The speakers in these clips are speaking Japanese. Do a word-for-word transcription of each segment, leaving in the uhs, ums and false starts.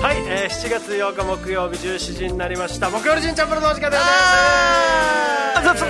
はい、えー、しちがつようか木曜日じゅうしちじになりました。木曜日神チャンプルのお時間でございます。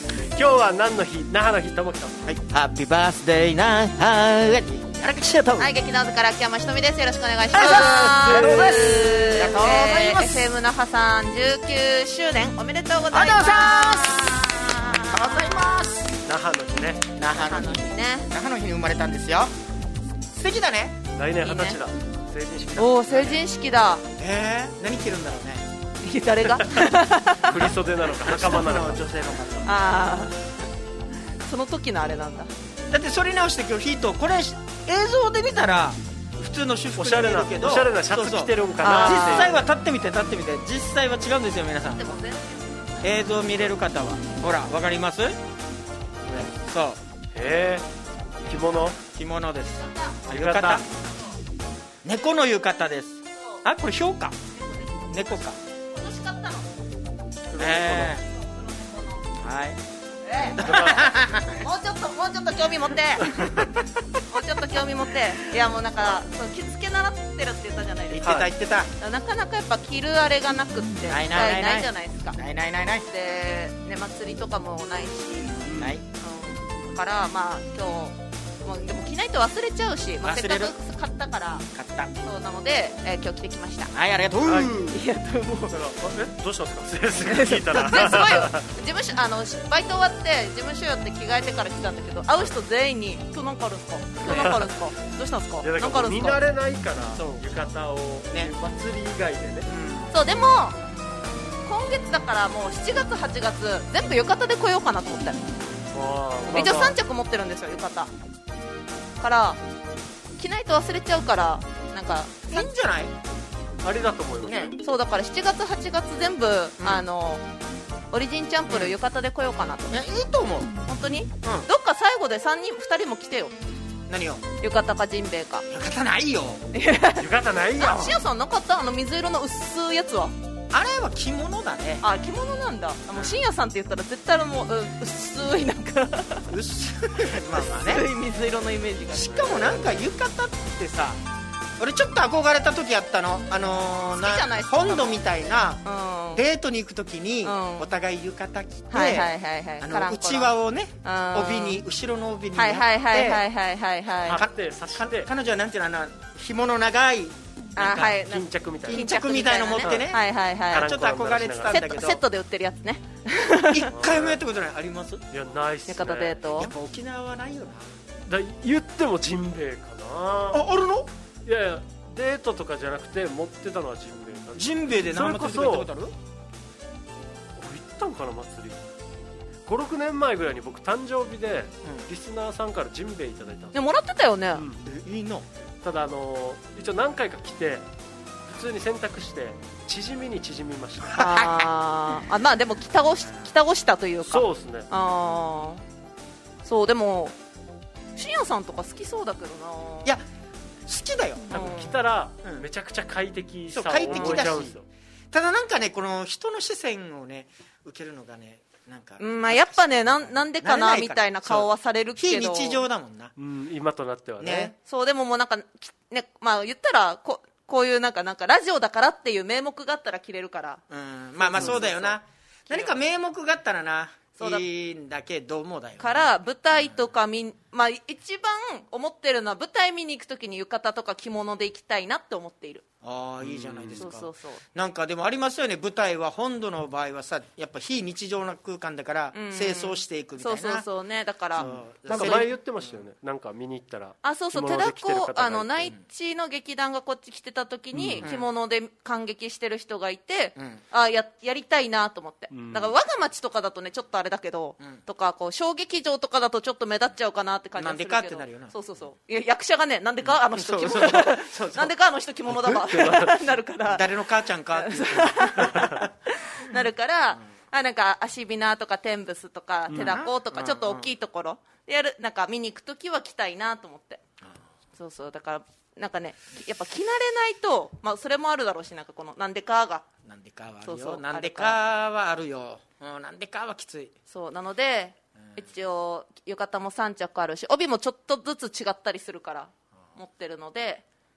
今日は何の日？那覇の日。ともきと、 はい、ハッピーバースデー那覇荒木千代と、 はい、劇団図から秋山ひとみです。よろしくお願いします。 ありがとうございます。ありがとうございます。 えー、エフエム 那覇さんじゅうきゅうしゅうねんおめでとうございます。 ありがとうございます。 那覇の日ね。 那覇の日ね。那覇の日に生まれたんですよ。素敵だね。 来年二十歳だ。成人式だ。 おお、成人式だ。 えー、何着るんだろうね。 誰が振袖なのか袴なのか。 女性の方。 ああ、その時のあれなんだ。 だってそれ直して今日ヒート、これ映像で見たら普通の私服に見えるけど、 おしゃれなシャツ着てるんかな。 実際は立ってみて立ってみて、実際は違うんですよ皆さん。映像見れる方はほらわかります？ね、そう。 へえ、着物？ 着物です。 浴衣。 猫の浴衣です。あ、これヒョウか。猫か。 今年買ったの。 えー、はい。 もうちょっともうちょっと興味持ってもうちょっと興味持って。いやもうなんかそう着付け習ってるって言ったじゃないですか。 言ってた言ってた。 なかなかやっぱ着るあれがなくってないないないないじゃないですか。 ないないないない。 でね、祭りとかもないし、 ない、 うん、だからまあ今日もうでも着ないと忘れちゃうし、まあ、せっかく買ったから買ったそうなので、えー、今日着てきました。 はい、ありがとう。 はい、 いやでもえどうしたんですか？聞いたらすごいよ。事務所あのバイト終わって事務所寄って着替えてから来たんだけど、会う人全員に今日なんかあるんですか？今日なんかあるんですか？どうしたんですか？ いやだなんかあるんですか？ 見慣れないからそう浴衣をね、祭り以外でね、 うん、 そうでも今月だからもうしちがつはちがつ全部浴衣で来ようかなと思って。一応さん着持ってるんですよ浴衣から着ないと忘れちゃうからなんかいいんじゃない？ あれだと思いますね。 そうだからしちがつはちがつ全部、 うん、 あのオリジンチャンプル浴衣で来ようかなと。 いや、いいと思う。 本当に、 うん、 どっか最後でさんにんふたりも来てよ。 何を？ 浴衣かジンベエか。 浴衣ないよ。 浴衣ないよ。 あ、しおさんなかった？あの水色の薄いやつは。 あれは着物だね。 あ、着物なんだ。もう深夜さんって言ったら絶対もう、うん、薄いなんか薄いまあまあね、 薄い水色のイメージが。 しかもなんか浴衣ってさ、俺ちょっと憧れた時あったの。あのー、 好きじゃない？ 本土みたいな、 うん、 デートに行く時に、 うん、 お互い浴衣着て、 はいはいはいはい、 あの内輪をね、帯に後ろの帯にやって、 はいはいはいはいはいはい、 貼って刺して、 彼女はなんていうの、あの紐の長いあ、はい、 巾着みたいな巾着みたいの持ってね、 はいはいはい、 ちょっと憧れてたんだけど、 セットで売ってるやつね。 一回もやったことない。あります？ いや、ないっすね。 浴衣デートやっぱ沖縄はないよな。 だ言ってもジンベエかな。 あ、あるの？ いやいや、デートとかじゃなくて持ってたのはジンベエだ。 ジンベエで生祭りとか行ったことある？ 俺行ったんかな、祭り。ごろくねんまえぐらいに僕誕生日で、うん、リスナーさんからジンベエいただいたんです。 でもらってたよね、うん、 え、いいの？ ただあのー、一応何回か来て普通に洗濯して縮みに縮みました。 ああ、まあでも北越し北越したというか。 そうですね。 ああ、そうでも深夜さんとか好きそうだけどな。 いや、好きだよ。 多分来たらめちゃくちゃ快適さを覚えちゃうんですよ。 ただなんかね、この人の視線をね受けるのがね、なんか、 うん、まあ、やっぱね、な ん, なんでかなみたいな顔はされるけど、 非日常だもんな、 うん、今となっては ね, ね。 そうでももうなんか、ね、まあ言ったらここういうなんかなんかラジオだからっていう名目があったら着れるから、 うん、まあまあそうだよな。何か名目があったらないいんだけどもだよ、ね、 から舞台とかみ、まあ、一番思ってるのは舞台見に行くときに浴衣とか着物で行きたいなって思っている。 ああ、いいじゃないですか。 そうそうそう。 なんかでもありますよね、舞台は本土の場合はさ、やっぱ非日常な空間だから清掃していくみたいな、 そうそうそうね。だからなんか前言ってましたよね、なんか見に行ったら、 あ、そうそう、手だこあの内地の劇団がこっち来てた時に、うん、着物で感激してる人がいて、うん、あ や, やりたいなと思って、うん、だから我が町とかだとねちょっとあれだけど、うん、とかこう小劇場とかだとちょっと目立っちゃうかなって感じがするけど、なんでかってなるよな。そうそうそう、いや役者がね、なんでかあの人着物なんでかあの人着物だわなるから誰の母ちゃんかってなるから、うん、あなんか足びなとか天仏とか手だことか、ちょっと大きいところやる、なんか見に行くときは着たいなと思って、うん、そうそう、だからなんかね、やっぱ着慣れないと、まあ、それもあるだろうし、なんかこのなんでかがなんでかはあるよ、そうそう、なんでかはあるよ、うん、なんでかはきつい。 そうなので、うん、一応浴衣もさん着あるし帯もちょっとずつ違ったりするから持ってるので、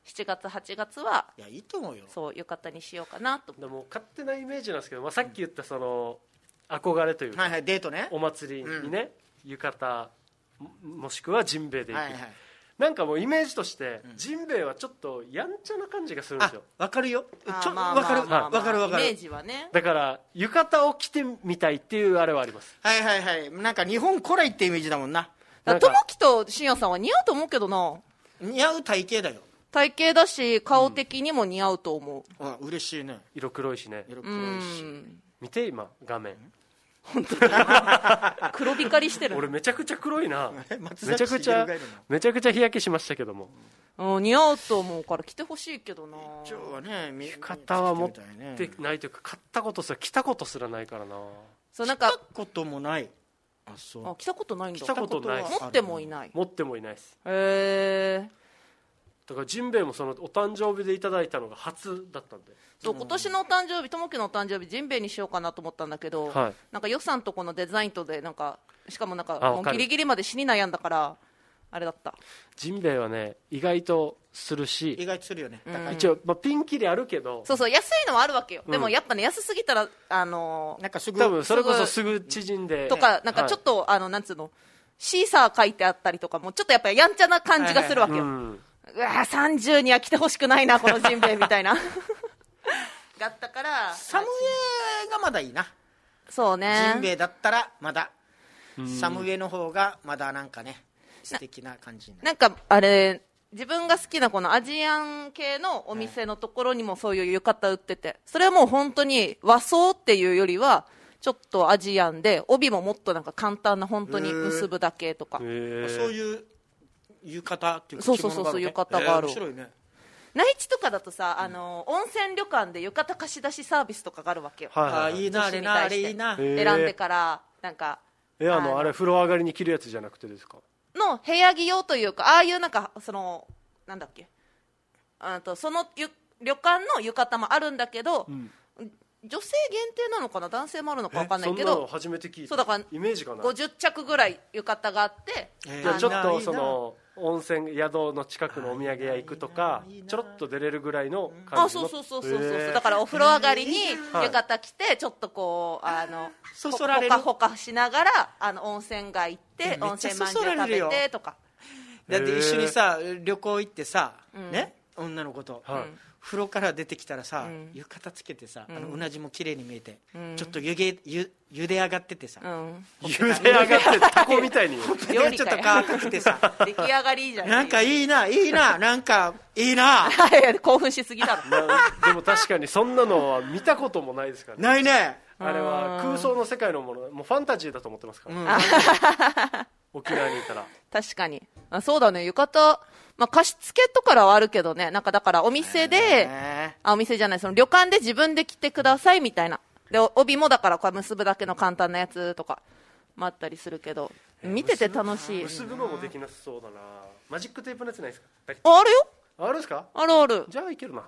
しちがつはちがつはいやいいと思うよ。 そう浴衣にしようかなと。 でも勝手なイメージなんですけど、まあ、さっき言ったその憧れというか、 はいはい、デートね。 お祭りにね、うん、浴衣 も, もしくはジンベエで行く、はいはい、なんかもうイメージとして、うん、ジンベエはちょっとやんちゃな感じがするんですよ。 わかるよ、ちょまあわかるまあまあまあわかるわかる。 イメージはね。 だから浴衣を着てみたいっていうあれはあります。 はいはいはい、なんか日本古来ってイメージだもんな。 友樹と信也さんは似合うと思うけどな。 似合う体型だよ。 体型だし顔的にも似合うと思う、 うん、あ嬉しいね。 色黒いしね。 色黒いし、 見て今画面本当黒光りしてる。 俺めちゃくちゃ黒いなめちゃめちゃくちゃめちゃくちゃ日焼けしましたけども、 うん、似合うと思うから着てほしいけどな。 今日はね浴衣は持ってないというか買ったことすら着たことすらないからな。 そうなんか着たこともない。あそうあ着たことないんだ。 着たことない。 持ってもいない。 持ってもいないです。 へえ。 だからジンベエもそのお誕生日でいただいたのが初だったんで、 そう今年のお誕生日、友樹のお誕生日ジンベエにしようかなと思ったんだけど、 はい、 なんか予算とこのデザインとでなんかしかもなんかもうギリギリまで死に悩んだからあれだった。 ジンベエはね意外とするし、 意外とするよね、 うん、 一応、まあ、ピンキリあるけど、 そうそう安いのはあるわけよ、 うん、 でもやっぱね安すぎたらあのー、 なんかすぐ多分それこそすぐ縮んでとかなんかちょっと、はい、あのなんつうのシーサー書いてあったりとかもちょっとやっぱりやんちゃな感じがするわけよ、はいはいはい、うんうわさんじゅうには来てほしくないなこのジンベエみたいなだったからサムエがまだいいな。 そうね、 ジンベエだったらまだサムエの方がまだなんかね素敵な感じになる。 なんかあれ自分が好きなこのアジアン系のお店のところにもそういう浴衣売ってて、それはもう本当に和装っていうよりはちょっとアジアンで帯ももっとなんか簡単な本当に結ぶだけとか、 そういう浴衣っていうかそうそうそうそう浴衣がある、 えー、面白いね。 内地とかだとさ、あの温泉旅館で浴衣貸し出しサービスとかがあるわけよ、 はいはいはい、 あいいなあれなあれいいな、 選んでからなんかえあのあれ風呂上がりに着るやつじゃなくてですかの部屋着用というか、ああいうなんかそのなんだっけあとそのゆ旅館の浴衣もあるんだけど、うん、女性限定なのかな男性もあるのか分かんないけど、 そんなの初めて聞いた。 そうだからイメージかな。 ごじゅっちゃくぐらい浴衣があって、 えー、ちょっとその温泉宿の近くのお土産屋行くとかちょろっと出れるぐらいの感じの。 あそうそうそうそうそう、えー、だからお風呂上がりに浴衣着てちょっとこうあのそそられるほかほかしながらあの温泉街行って温泉まんじゅう食べてとか。 だって一緒にさ旅行行ってさ、うん、ね女の子と、はい、風呂から出てきたらさ、うん、浴衣つけてさ、うん、あのうなじも綺麗に見えて、うん、ちょっと湯気ゆゆで上がっててさ、うん、 ゆで上がってタコみたいに料理ちょっと乾かくてさ出来上がりいいじゃん。 なんかいいないいななんかいいな興奮しすぎだろでも確かにそんなのは見たこともないですからね。 ないね。 あれは空想の世界のもの、もうファンタジーだと思ってますから、うん、沖縄にいたら確かにあそうだね浴衣、まあ、貸し付けとかはあるけどね、なんかだからお店であお店じゃないその旅館で自分で着てくださいみたいなで帯もだからこれ結ぶだけの簡単なやつとかもあったりするけど見てて楽しい。 結ぶのもできなそうだな。マジックテープのやつないですか。 ああるよ。 あるんですか。 あるある。 じゃあいけるな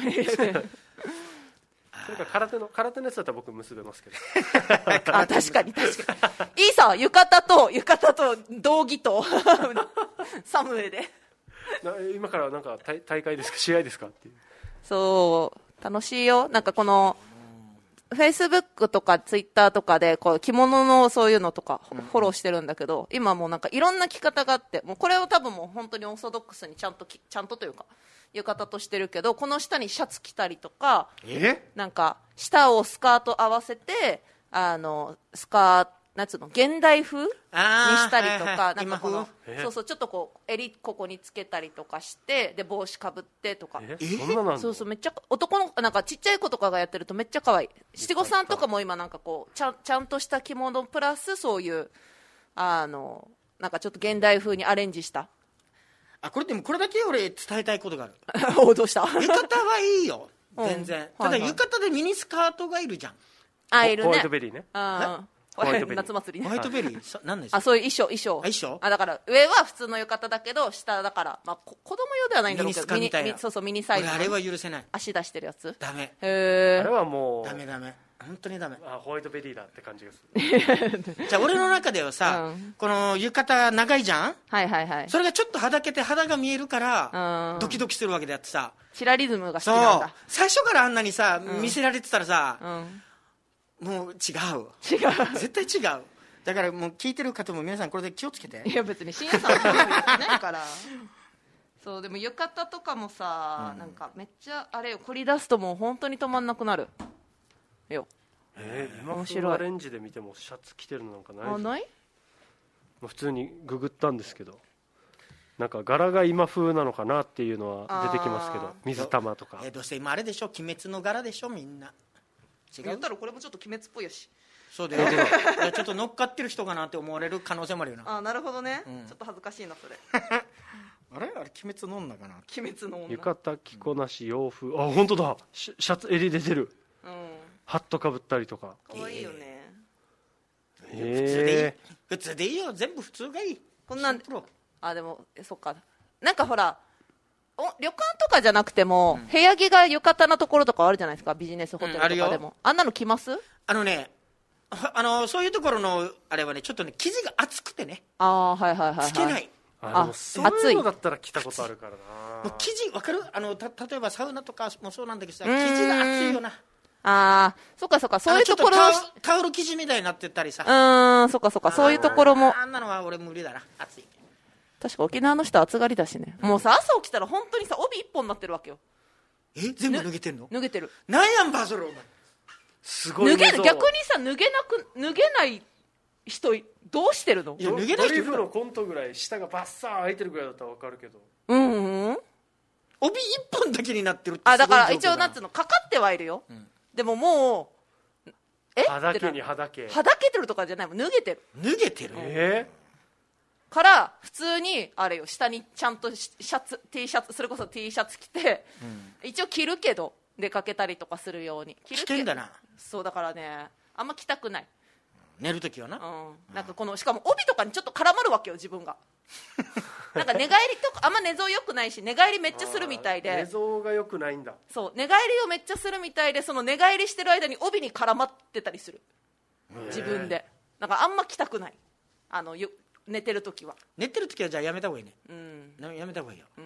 それから空手の空手のやつだったら僕結べますけどあ確かに確かにいいさ浴衣と浴衣と道着とサムエで今からなんか 大, 大会ですか試合ですかっていう。 そう楽しいよ。なんかこのフェイスブックとかツイッターとかでこう着物のそういうのとかフォローしてるんだけど、今もうなんかいろんな着方があって、もうこれを多分もう本当にオーソドックスにちゃんときちゃんとというか浴衣としてるけど、この下にシャツ着たりとか、 えなんか下をスカート合わせてあのスカートなんつうの現代風にしたりとか、はいはい、なんかこのそうそうちょっとこう襟ここにつけたりとかしてで帽子かぶってとか、 えそんななんそうそうめっちゃ男のなんかちっちゃい子とかがやってるとめっちゃ可愛い。七五三とかも今なんかこうちゃんちゃんとした着物プラスそういうあのなんかちょっと現代風にアレンジしたあこれでもこれだけ俺伝えたいことがあるおどうした。 浴衣はいいよ全然、うん、ただ浴衣でミニスカートがいるじゃん。 あいるね。 ホワイトベリーね。 あホワイトベリー夏祭りね。 ホワイトベリー何ですか。 あそういう衣装衣装衣装あだから上は普通の浴衣だけど下だから、まあ、こ子供用ではないんだろうけどミニスカみたいなそうそうミニサイズ俺あれは許せない。 足出してるやつダメ。 へえあれはもうダメダメ本当にダメ。 あ、ホワイトベリーだって感じがする。 じゃあ俺の中ではさ、うん、この浴衣長いじゃん。 はいはいはい。 それがちょっとはだけて肌が見えるからドキドキするわけであってさ、 チラリズムが好きなんだ。 そう最初からあんなにさ、うん、見せられてたらさ、 うん、 もう違う違う絶対違う。だからもう聞いてる方も皆さんこれで気をつけて。 いや別に深夜さんはないからそうでも浴衣とかもさ、うん、なんかめっちゃあれよ、凝り出すともう本当に止まんなくなるよ。 えー、今風のアレンジで見てもシャツ着てるのなんかない。 あ、ない？ 普通にググったんですけど、なんか柄が今風なのかなっていうのは出てきますけど、水玉とか。 えー、どうせ今あれでしょ、鬼滅の柄でしょみんな。 違う。言ったらこれもちょっと鬼滅っぽいよし。 そうだよいやちょっと乗っかってる人かなって思われる可能性もあるよな。 あ、なるほどね、うん、ちょっと恥ずかしいなそれあれあれ鬼滅の女かな。 鬼滅の女。 浴衣着こなし洋風、あ、本当だ、シャツ襟出てる、うん、ハットかぶったりとか。 かわいいよね、 えー、普通でいい、普通でいいよ、全部普通がいい。 こんなんあ、でもそっか、なんかほらお旅館とかじゃなくても、うん、部屋着が浴衣のところとかあるじゃないですか、ビジネスホテルとかでも、うん、あ, あんなの着ます？ あのね、あのそういうところのあれはね、ちょっとね生地が厚くてね、 あ、はいはいはいはい、 つけない。 あ、そういうのだったら着たことあるからな。 もう生地わかる？あのた例えばサウナとかもそうなんだけどさ、生地が厚いよな。 ああ、そっかそっか、そういうところタオル、タオル生地みたいになってたりさ、 うーん、そっかそっか、そういうところも。 あんなのは俺無理だな、厚い。 確か沖縄の人暑がりだしね、もうさ朝起きたら本当にさ帯一本になってるわけよ。 え、全部脱げてんの？ 脱げてる。 なんやんばそれお前。 すごい。 脱げ逆にさ脱げなく脱げない人どうしてるの？ いや脱げない人。ドリフのコントぐらい下がバッサー開いてるぐらいだったらわかるけど。 うんうん。 帯一本だけになってるって。 あ、だから一応なんつうのかかってはいるよ。うん、でももうえはだけにはだけ。 はだけてるとかじゃないもん、脱げてる。 脱げてる。 えーから普通にあれよ、下にちゃんとシャツ T シャツ、それこそ T シャツ着て、うん、一応着るけど出かけたりとかするように着るけど。 危険だな。 そうだからね、あんま着たくない。 寝るときはな、 うん、なんかこのしかも帯とかにちょっと絡まるわけよ自分がなんか寝返りとかあんま寝相良くないし、寝返りめっちゃするみたいで。 寝相が良くないんだ。 そう、寝返りをめっちゃするみたいで、その寝返りしてる間に帯に絡まってたりする自分で。なんかあんま着たくない、あのよ寝てるときは。 寝てるときはじゃあやめた方がいいね。 うん、 やめた方がいいよ。 うん、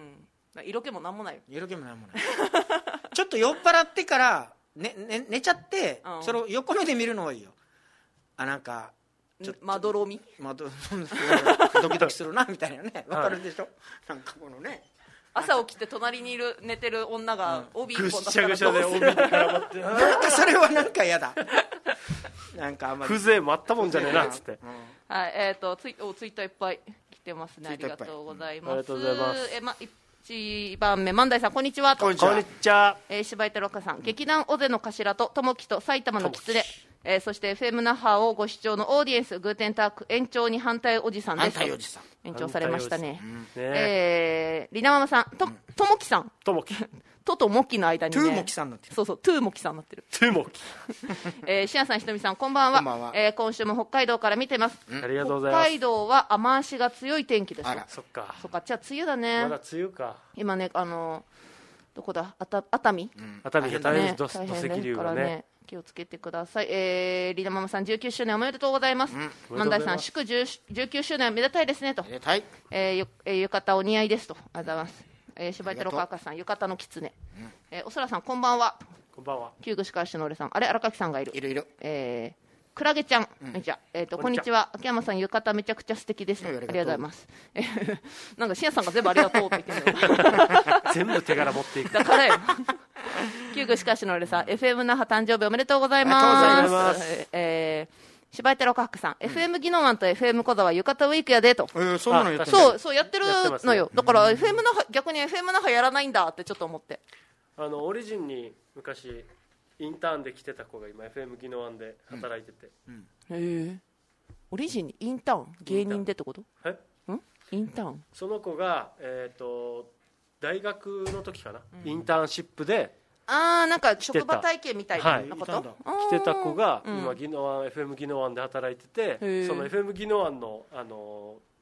色気もなんもないよ。 色気もなんもないちょっと酔っ払ってから、ねね、寝ちゃって、うん、それを横目で見るのがいいよ。あ、なんかちょまどろみまどドキドキするなみたいなね、わかるでしょ、はい、なんかこのね、 朝起きて隣にいる寝てる女が帯一本だったらぐっしゃぐしゃで帯に絡まってなんかそれはなんか嫌だなんかあんまり風情もあったもんじゃねえなっつって、うん、 はい、えーとツイおツイッターいっぱい来てますね。ありがとうございます、うん、 ありがとうございます。 えまいちばんめ万代さん、こんにちは。 こんにちは。こんにちは。 えー、柴井太郎さん、劇団尾瀬の頭とともきと埼玉のきつね、えー、そして エフエム 那覇をご視聴のオーディエンス、グーテンターク延長に反対おじさんです。 反対おじさん延長されましたね。 うん、ねえー、りなママさん、とともきさん、 ともきとともきの間にね、 トゥーモキさんになってる。 そうそう、トゥーモキさんになってる。 トゥーモキ。 えー、しやさん、ひとみさん、こんばんは。 こんばんは。 えー、今週も北海道から見てます。 うん、ありがとうございます。 北海道は雨足が強い天気です。 あら、 そっか。 そっか、じゃあ梅雨だね。 まだ梅雨か。 今ね、あのどこだ、あた熱海、 うん、熱海が大変土石流がね。ね、 気をつけてください。えー、リナママさんじゅうきゅうしゅうねんおめでとうございます。万代さん、祝じゅうきゅうしゅうねんめでたいですねと。 めでたい。 えー、ゆ、えー、浴衣お似合いですと。ありがとうございます。えー、柴井太郎かかさん、浴衣の狐、うん、えー、おそらさんこんばんは。 こんばんは。 旧具しかしのれさん、あれ荒垣さんがいる。 いるいる。 えー、クラゲちゃん、うん、じゃえっ、ー、とこんにちは。秋山さん浴衣めちゃくちゃ素敵です。ありがとうございます。えー、なんかしやさんが全部ありがとうって言ってるの。 全部手柄持っていく。 だからよ。旧具しかしのれさん、エフエム 那覇誕生日おめでとうございます。 ありがとうございます。 えー柴井太郎かっくさん、うん、エフエム ギノワンと エフエム 小沢浴衣ウィークやでと、 えー、そんなのやってる。 そうそうやってるのよ、ね、だから エフエム 那覇逆に エフエム 那覇やらないんだってちょっと思って、 あのオリジンに昔インターンで来てた子が今 エフエム ギノワンで働いてて、うんうん、 へえ、オリジンにインターン芸人でってこと？ えんインターン、 その子が、えー、と大学の時かな、うん、インターンシップで、 あーなんか職場体験みたいなこと、はい、 来てた子が今ギノワン、エフエム ギノワンで働いてて、その エフエム ギノワンの、あの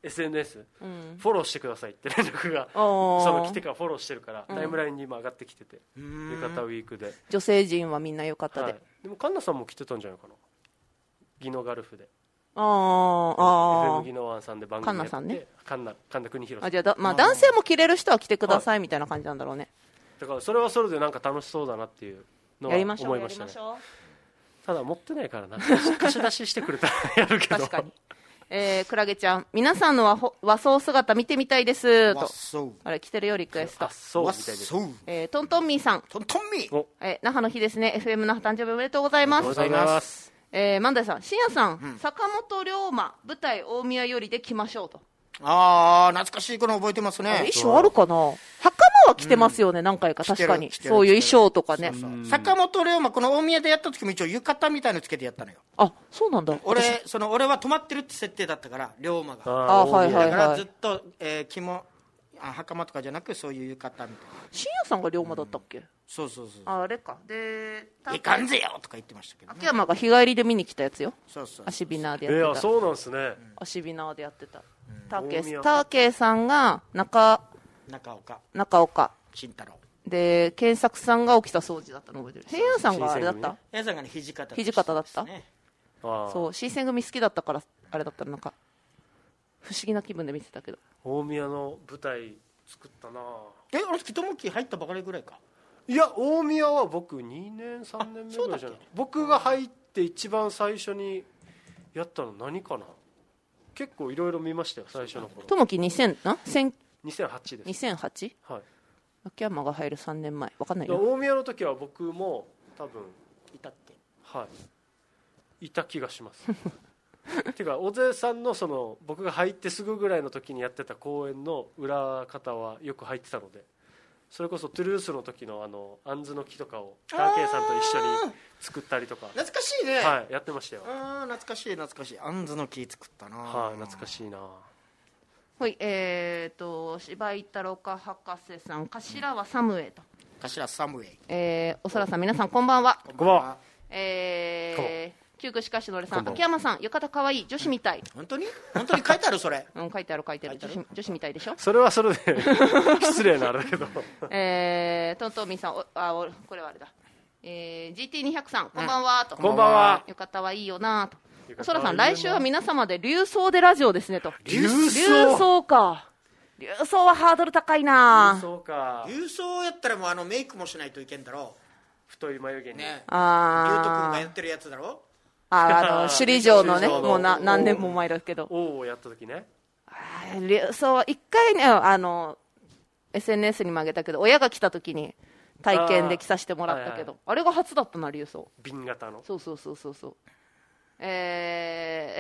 エスエヌエス、 うん、 フォローしてくださいって連絡がその来てからフォローしてるから、うん、タイムラインに今上がってきてて、うん、浴衣ウィークで女性陣はみんな浴衣で、はい、 でもカンナさんも来てたんじゃないかな、ギノガルフで。 ああ、 エフエム ギノワンさんで番組やって、 カンナさんね、 カンナ神田邦弘さん、 あ、じゃあだ、まあ、男性も着れる人は着てくださいみたいな感じなんだろうね。 だからそれはそれでなんか楽しそうだなっていうのは思いましたね。やりましょうやりましょう。ただ持ってないからな、貸し出ししてくれたらやるけど。確かに。 えー、クラゲちゃん、皆さんの和和装姿見てみたいですと。あれ着てるよリクエスト。 そうみたいです。 えー、トントンミーさん、 トントンミー、 えー、那覇の日ですね。 エフエム 那覇誕生日おめでとうございます。 おめでとうございます。 えー、万代さん、深夜さん、うん、坂本龍馬舞台大宮よりで来ましょうと。 ああ、懐かしい子の覚えてますね。 衣装あるかな。袴は着てますよね、うん、何回か。確かにそういう衣装とかね。そうそう、 坂本龍馬この大宮でやった時も一応浴衣みたいのつけてやったのよ。 あ、そうなんだ。 俺その俺は泊まってるって設定だったから、龍馬が。 ああ、はいはいはい。 だからずっと、えー、着もあ袴とかじゃなくそういう浴衣みたいな。 深夜さんが龍馬だったっけ、うん、 そうそうそう。 あれか。でいかんぜよとか言ってましたけど、ね、 秋山が日帰りで見に来たやつよ。 そうそうそう、 足ビナーでやってた。 えー、そうなんですね、うん、 足ビナーでやってた。ターケーターケーさんが中中岡中岡慎太郎で、健作さんが沖田総司だったの覚えてる。平安さんがあれだった。 平安さんがね、土方土方だった、 ね、 そう、新選組好きだったからあれだったらなんか不思議な気分で見てたけど。 大宮の舞台作ったな。 え、あの時友樹入ったばかりぐらいか。 いや、大宮は僕にねんさんねんめぐらいじゃない。僕が入って一番最初にやったの何かな。結構いろいろ見ましたよ最初の頃。 友樹にせんなにせんはちです。 にせんはち、 はい、 秋山が入るさんねんまえ、分かんないよ。 大宮の時は僕も多分いたっけ。 はいいた気がしますてか小瀬さんのその僕が入ってすぐぐらいの時にやってた公演の裏方はよく入ってたので、それこそトゥルースの時のあのアンズの木とかをターケイさんと一緒に作ったりとか。 懐かしいね。 はい、やってましたよ。 ああ、懐かしい懐かしい。アンズの木作ったな。 はい、懐かしいな。 はい、えーと柴井太郎か博士さん、頭はサムエと。 頭サムエ。 えー、おそらさん、皆さんこんばんは。 こんばんは。 えー旧区しかしのれさん、秋山さん浴衣かわいい、女子みたい。 本当に本当に書いてあるそれうん、書いてある書いてある、女子、女子みたいでしょ。 それはそれで失礼なあれだけどえー、トントンミンさん、おあおこれはあれだ、えー、ジーティーにひゃく さん、こんばんはと。 こんばんは。 浴衣はいいよなと。おそらさん、来週は皆様で流装でラジオですねと。 流装流装か。流装はハードル高いな。 流装か。 流装やったらもうあのメイクもしないといけんだろう。 太い眉毛にね。 あ龍斗君がやってるやつだろ。 ああの首里城のね、もうな何年も前だけど。 王をやった時ね。 あ流装は一回ね、あの エスエヌエス にも上げたけど、親が来た時に体験で着させてもらったけど、あ,、はいはい、あれが初だったな、流装。 瓶型の。 そうそうそうそうそう。えー、えー、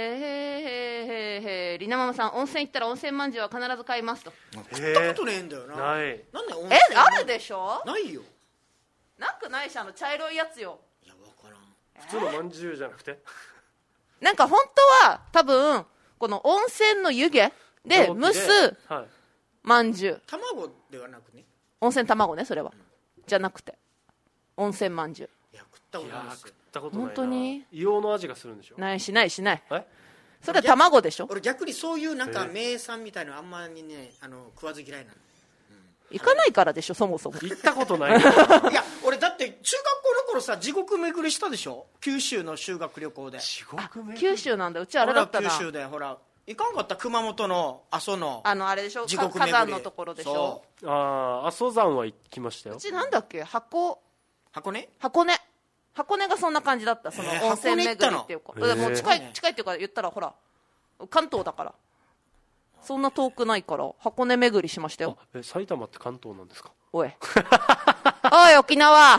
へーへーへーへー、りなママさん、温泉行ったら温泉まんじゅうは必ず買いますと。 食ったことねえんだよな。 ない。 なんで温泉。 え、あるでしょ。 ないよ。 なくないし、あの茶色いやつよ。 いや、わからん。 普通のまんじゅうじゃなくて、 なんか本当は多分この温泉の湯気で蒸すまんじゅう、 卵ではなくね。 温泉卵ね、それは、うん、じゃなくて温泉まんじゅう。 いや、食ったことないです。 食ったことないな。 本当に硫黄の味がするんでしょ。 ないしないしない。 え、 それは卵でしょ。 俺逆にそういうなんか名産みたいなのあんまりね、あの食わず嫌いなの。 行かないからでしょ、そもそも。 行ったことないいや、俺だって中学校の頃さ、地獄巡りしたでしょ、九州の修学旅行で。 地獄巡り。 九州なんだ。うちあれだったな。 九州でほら行かんかった。熊本の阿蘇のあのあれでしょ、 地獄巡り、 火山のところでしょ。 ああ、阿蘇山は行きましたよ。 うちなんだっけ、箱箱根箱根箱根がそんな感じだった。その温泉巡りっていうか、えー、もう近い近いっていうか、言ったらほら関東だからそんな遠くないから箱根巡りしましたよ。 え、埼玉って関東なんですか。 おいおい沖縄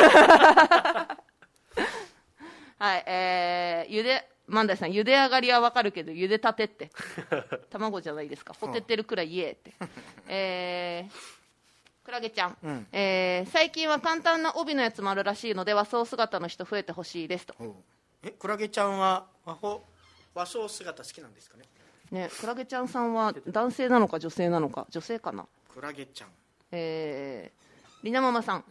はい、えー、ゆで万代さん、ゆで上がりはわかるけどゆでたてって卵じゃないですか。ほてってるくらい言えってえー、クラゲちゃん、うん、えー、最近は簡単な帯のやつもあるらしいので和装姿の人増えてほしいですと。 え、クラゲちゃんは和装和装姿好きなんですかね。 ね、クラゲちゃんさんは男性なのか女性なのか。女性かな。 クラゲちゃん、 えー、りなママさん、うん、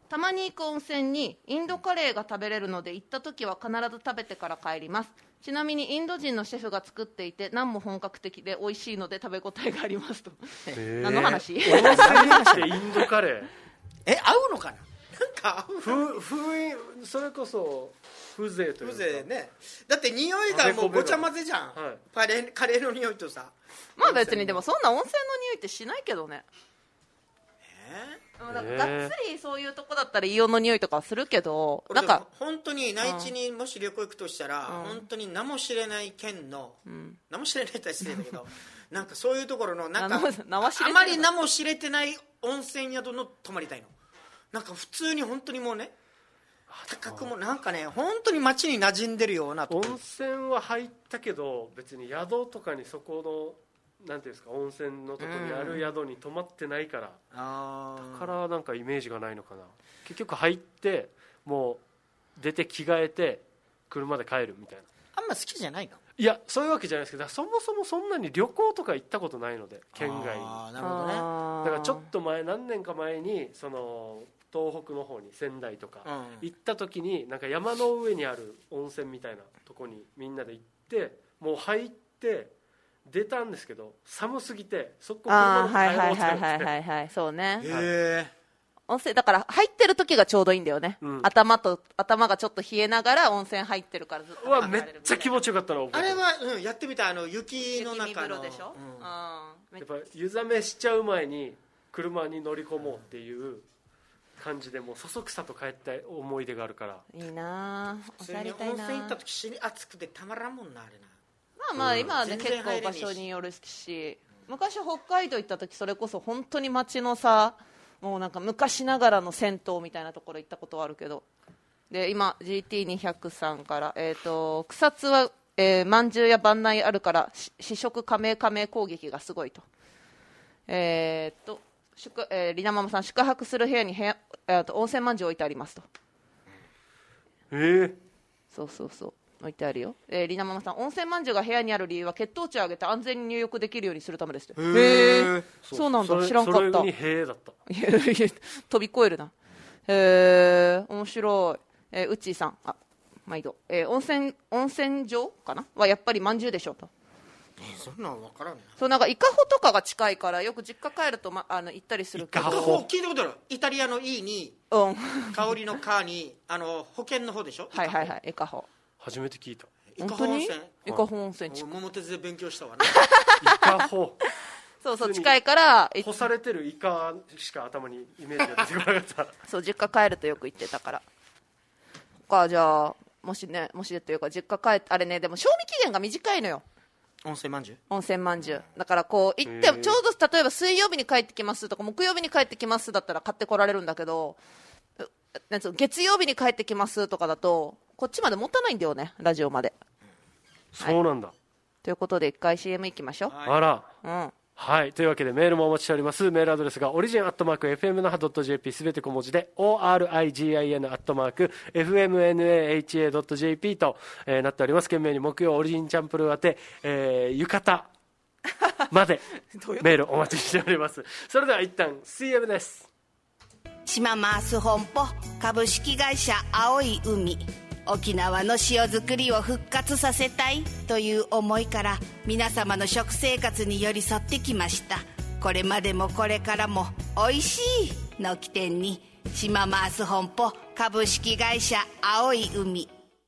たまに行く温泉にインドカレーが食べれるので行った時は必ず食べてから帰ります。ちなみにインド人のシェフが作っていて何も本格的で美味しいので食べ応えがありますと。何の話？ 温泉に来てインドカレーえ、合うのかな。なんかふ風それこそ風情というか風情ね。だって匂いがもうごちゃ混ぜじゃん、 はい、 カレー、カレーの匂いとさ。 まあ別にでもそんな温泉の匂いってしないけどね。 えー、 だからがっつりそういうとこだったら硫黄の匂いとかはするけど、 なんか本当に内地にもし旅行行くとしたら、うん、本当に名も知れない県の、うん、名も知れないって失礼だけどなんかそういうところのなんかあまり名も知れてない温泉宿の泊まりたいの。なんか普通に本当にもうね、高くもなんかね、本当に街に馴染んでるようなところ。 温泉は入ったけど別に宿とかにそこのなんていうんですか、温泉のところにある宿に泊まってないから、うん、あだからなんかイメージがないのかな。結局入ってもう出て着替えて車で帰るみたいな。 あんま好きじゃないの？ いやそういうわけじゃないですけど、そもそもそんなに旅行とか行ったことないので県外に。 あなるほどね。 だからちょっと前何年か前にその東北の方に仙台とか行った時になんか山の上にある温泉みたいなとこにみんなで行ってもう入って出たんですけど寒すぎてそこ車で帰ろうってはいはいはいはいはいそうね。 へー。 温泉だから入ってる時がちょうどいいんだよね、うん、頭と頭がちょっと冷えながら温泉入ってるからずっとうわめっちゃ気持ちよかったの。 あれは、うん、やってみた。あの雪の中の雪見風呂でしょ、 うん、やっぱ湯冷めしちゃう前に車に乗り込もうっていう感じでもうそそくさと帰った思い出があるから。 いいなぁ、普通に温泉行った時死に暑くてたまらんもんなあれな。 まあまあ今はね、うん、結構場所によるし、昔北海道行った時それこそ本当に街のさもうなんか昔ながらの銭湯みたいなところ行ったことはあるけど。で今 ジーティーにひゃく さんから、えー、と草津は、えー、まんじゅうや番内あるから試食加盟加盟攻撃がすごいと。えー、と宿えー、リナママさん宿泊する部屋に部屋、えー、と温泉まんじゅう置いてありますと。 えー、 そうそうそう置いてあるよ、えー、リナママさん温泉まんじゅうが部屋にある理由は血糖値を上げて安全に入浴できるようにするためですって。へー、そうなんだ、知らんかった。 それにへーだった。 いやいや飛び越えるな。へー面白い。えー、うっちーさんあ毎度、えー、温泉温泉場かなはやっぱりまんじゅうでしょうと。 そんなん分からんな。 そうなんか伊香保とかが近いからよく実家帰ると、ま、あの行ったりするけど。 伊香保聞いたことある。イタリアの E に、 うん、 香りの香にあの保険の方でしょ。 はいはいはい伊香保初めて聞いた。 伊香保温泉。 伊香保温泉近い。桃鉄で勉強したわね。 伊香保そうそう近いから干されてるイカしか頭にイメージが出てこなかった。 そう実家帰るとよく行ってたからか。じゃあもしねもしでというか実家帰ってあれねでも賞味期限が短いのよ温泉まんじゅう。 温泉まんじゅうだからこう行ってちょうど例えば水曜日に帰ってきますとか木曜日に帰ってきますだったら買ってこられるんだけど、なんつう月曜日に帰ってきますとかだとこっちまで持たないんだよねラジオまで。 そうなんだ、はい、 ということで一回 シーエム いきましょう、 はい、あら、 うんはい、というわけでメールもお待ちしております。メールアドレスがオリジンアットマーク エフエムナハドットジェーピー すべて小文字で オーアールアイジーアイエヌ アットマーク エフエムエヌエーエイチエー ドット ジェーピー と、えー、なっております。懸命に木曜オリジンチャンプルー宛て、えー、浴衣までメールお待ちしております。それでは一旦 シーエム です。 島マース本舗株式会社青い海、沖縄の塩作りを復活させたいという思いから皆様の食生活に寄り添ってきました。これまでもこれからもおいしいの起点に島マース本舗株式会社青い海。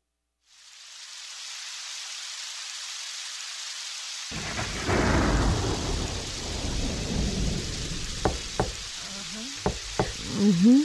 うん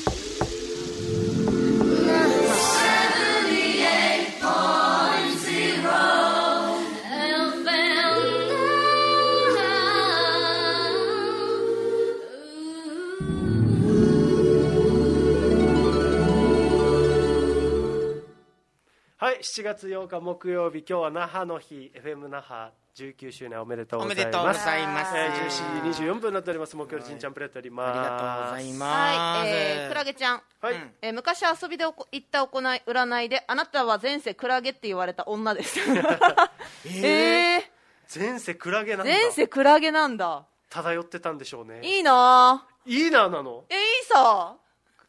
はい、しちがつようか木曜日、今日は那覇の日、 エフエム 那覇じゅうきゅうしゅうねんおめでとうございます。 おめでとうございます、 えー、じゅうしちじにじゅうよんぷんになっております。木曜日ちんちゃんプレートあります。 ありがとうございます。 はい、えー、クラゲちゃん、 はい、 えー、昔遊びで行った行い占いであなたは前世クラゲって言われた女ですえー、えー、前世クラゲなんだ。 前世クラゲなんだ。 漂ってたんでしょうね。 いいな。 いいななの。 えー、いいさ。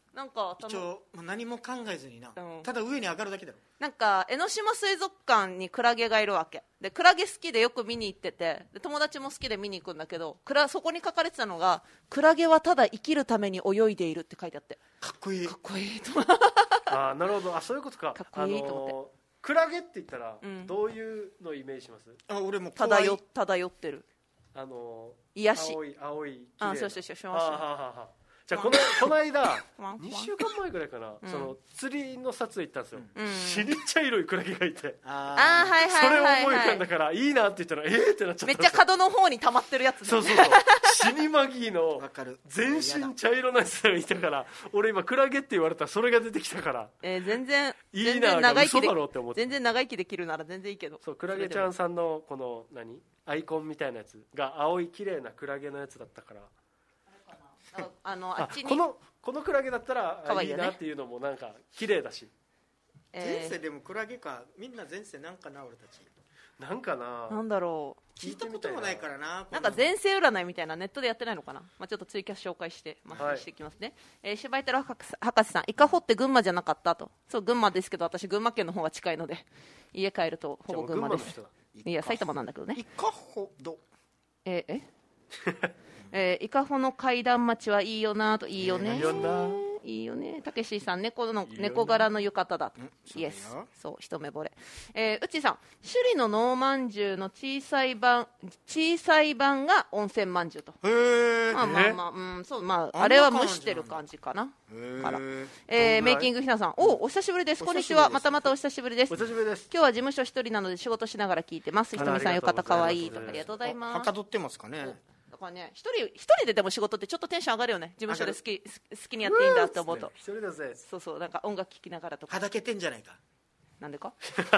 なんか一応何も考えずにな、 うん、 ただ上に上がるだけだろ。 なんか江ノ島水族館にクラゲがいるわけで、クラゲ好きでよく見に行ってて、で友達も好きで見に行くんだけど、クラそこに書かれてたのが、クラゲはただ生きるために泳いでいるって書いてあって、 かっこいいかっこいいとああなるほど、あそういうことか。 かっこいいと思って、 あのー、クラゲって言ったら、 うん、 どういうのをイメージします？ あ俺も漂漂ってる、 あのー、 癒し、 青い青い綺麗な、 あそうそうそうしました。 はあはあはあ、じゃあこのこの間にしゅうかんまえぐらいかな、うん、その釣りの撮影行ったんですよ、うん、死に茶色いクラゲがいて、 ああはいはいはい、はい、 それを思い浮かんだからいいなって言ったらえーってなっちゃった。 めっちゃ角の方に溜まってるやつ、ね、 そうそうそう死にマギーの全身茶色なやつがいたから、俺今クラゲって言われたらそれが出てきたから、 えー、全然いいなが嘘だろうって思って、 全然長生きできるなら全然いいけど、 そうクラゲちゃんさんのこの何アイコンみたいなやつが青い綺麗なクラゲのやつだったから、 ああのあっちにこのこのクラゲだったらいいなっていうのもなんか綺麗だし、 えー、前世でもクラゲか、みんな前世なんかな俺たちなんかな、 なんだろう、 聞いたこともないからな。 なんか前世占いみたいなネットでやってないのかな、まあ、ちょっとツイキャス紹介して、まあ、していきますね、はい、えー、柴井太郎博士さん、イカホって群馬じゃなかったと。そう群馬ですけど、私群馬県の方が近いので家帰るとほぼ群馬です。いや埼玉なんだけどね。 イカホどえー、ええー、イカホの階段町はいいよなと。いいよね、えーいいよね。たけしさん、猫の猫柄の浴衣だと。イエス、そう一目惚れ。えー、うちさん、首里のノーまんじゅうの小さい版小さい版が温泉まんじゅうと。 へー、 まあまあまあ、うん、そう、まああれは蒸してる感じかな。から、えー、メイキングひなさん、おお久しぶりです。こんにちは、またまたお久しぶりです。 お久しぶりです。 今日は事務所一人なので仕事しながら聞いてます。ひとみさん浴衣かわいいとかありがとうございます。 はかどってますかね。 だからね、一人一人ででも仕事ってちょっとテンション上がるよね。事務所で好き好きにやっていいんだって思うと、 一人だぜ。 そうそう、なんか音楽聴きながらとか。 はだけてんじゃないか。 なんでか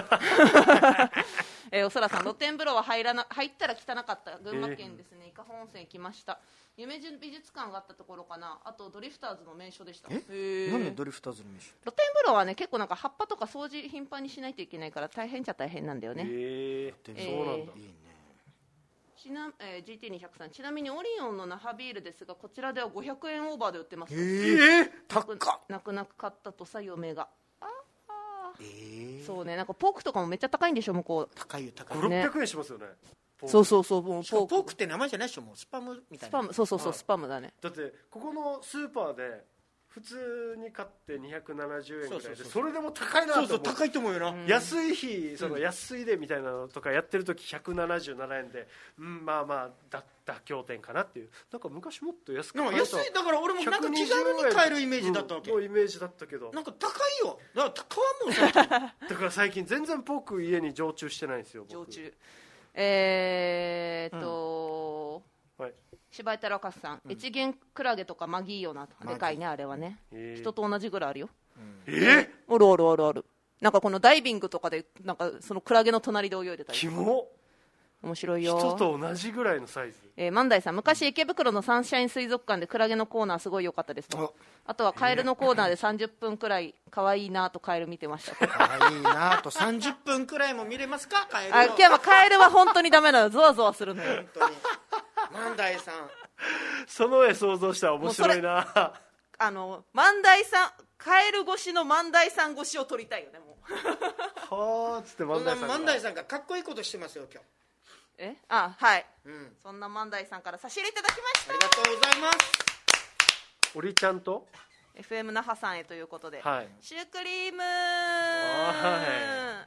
えー、おそらさん、露天風呂は入らな入ったら汚かった。群馬県ですね、伊香保温泉行きました。夢美術館があったところかな。あとドリフターズの名所でした。 ええ、なんでドリフターズの名所？ 露天風呂はね、結構なんか葉っぱとか掃除頻繁にしないといけないから大変っちゃ大変なんだよね。 へえー、そうなんだ。いいね。 ちなえー、ジーティーにひゃく さん、ちなみにオリオンの那覇ビールですが、こちらではごひゃくえんオーバーで売ってます。 えー、高っ。 泣く泣く買ったとさ嫁が。ああ、 えー、 そうね、なんかポークとかもめっちゃ高いんでしょ向こう。 高いよ高いよ。ごひゃくろっぴゃくえんしますよね。 そうそうそう、ポークポークって名前じゃないでしょ、もうスパムみたいな。 スパム、そうそうそう、はい、スパムだね。 だってここのスーパーで普通に買ってにひゃくななじゅうえんぐらいで、それでも高いなと思う。 そうそう高いと思うよな、うん、 安い日、その安いでみたいなのとかやってる時ひゃくななじゅうななえんで、うん、まあまあだ妥協点かなっていう。なんか昔もっと安く買えた。 安いだから俺もなんか気軽に買えるイメージだったわけ、 うん、イメージだったけどなんか高いよ。だから高いもん最近だから最近全然ポーク家に常駐してないんですよ。 常駐えーっと、 うん、はい、 柴井太郎博士さん、越前クラゲとかマギーよなと。でかいねあれはね、人と同じぐらいあるよ。 えー、 おるおるおるおる。なんかこのダイビングとかでなんかそのクラゲの隣で泳いでたり。 キモ。 面白いよ。 人と同じぐらいのサイズ。 えー、万代さん、昔池袋のサンシャイン水族館でクラゲのコーナーすごい良かったですと。 あ, あとはカエルのコーナーでさんじゅっぷんくらい可愛いなとカエル見てました。 可愛いなとさんじゅっぷんくらいも見れますかカエル。 あ、キヤマ、カエルは本当にダメなの。ゾワゾワするのよ本当に。万代さんその絵想像したら面白いな。 あの万代さん、カエル越しの万代さん越しを撮りたいよねもうはあっつって万代さんが万代さんがかっこいいことしてますよ今日。 えあはい、 うん、 そんな万代さんから差し入れいただきました。 ありがとうございます。 おりちゃんとエフエム 那覇さんへということで、 はい、 シュークリーム。 はい、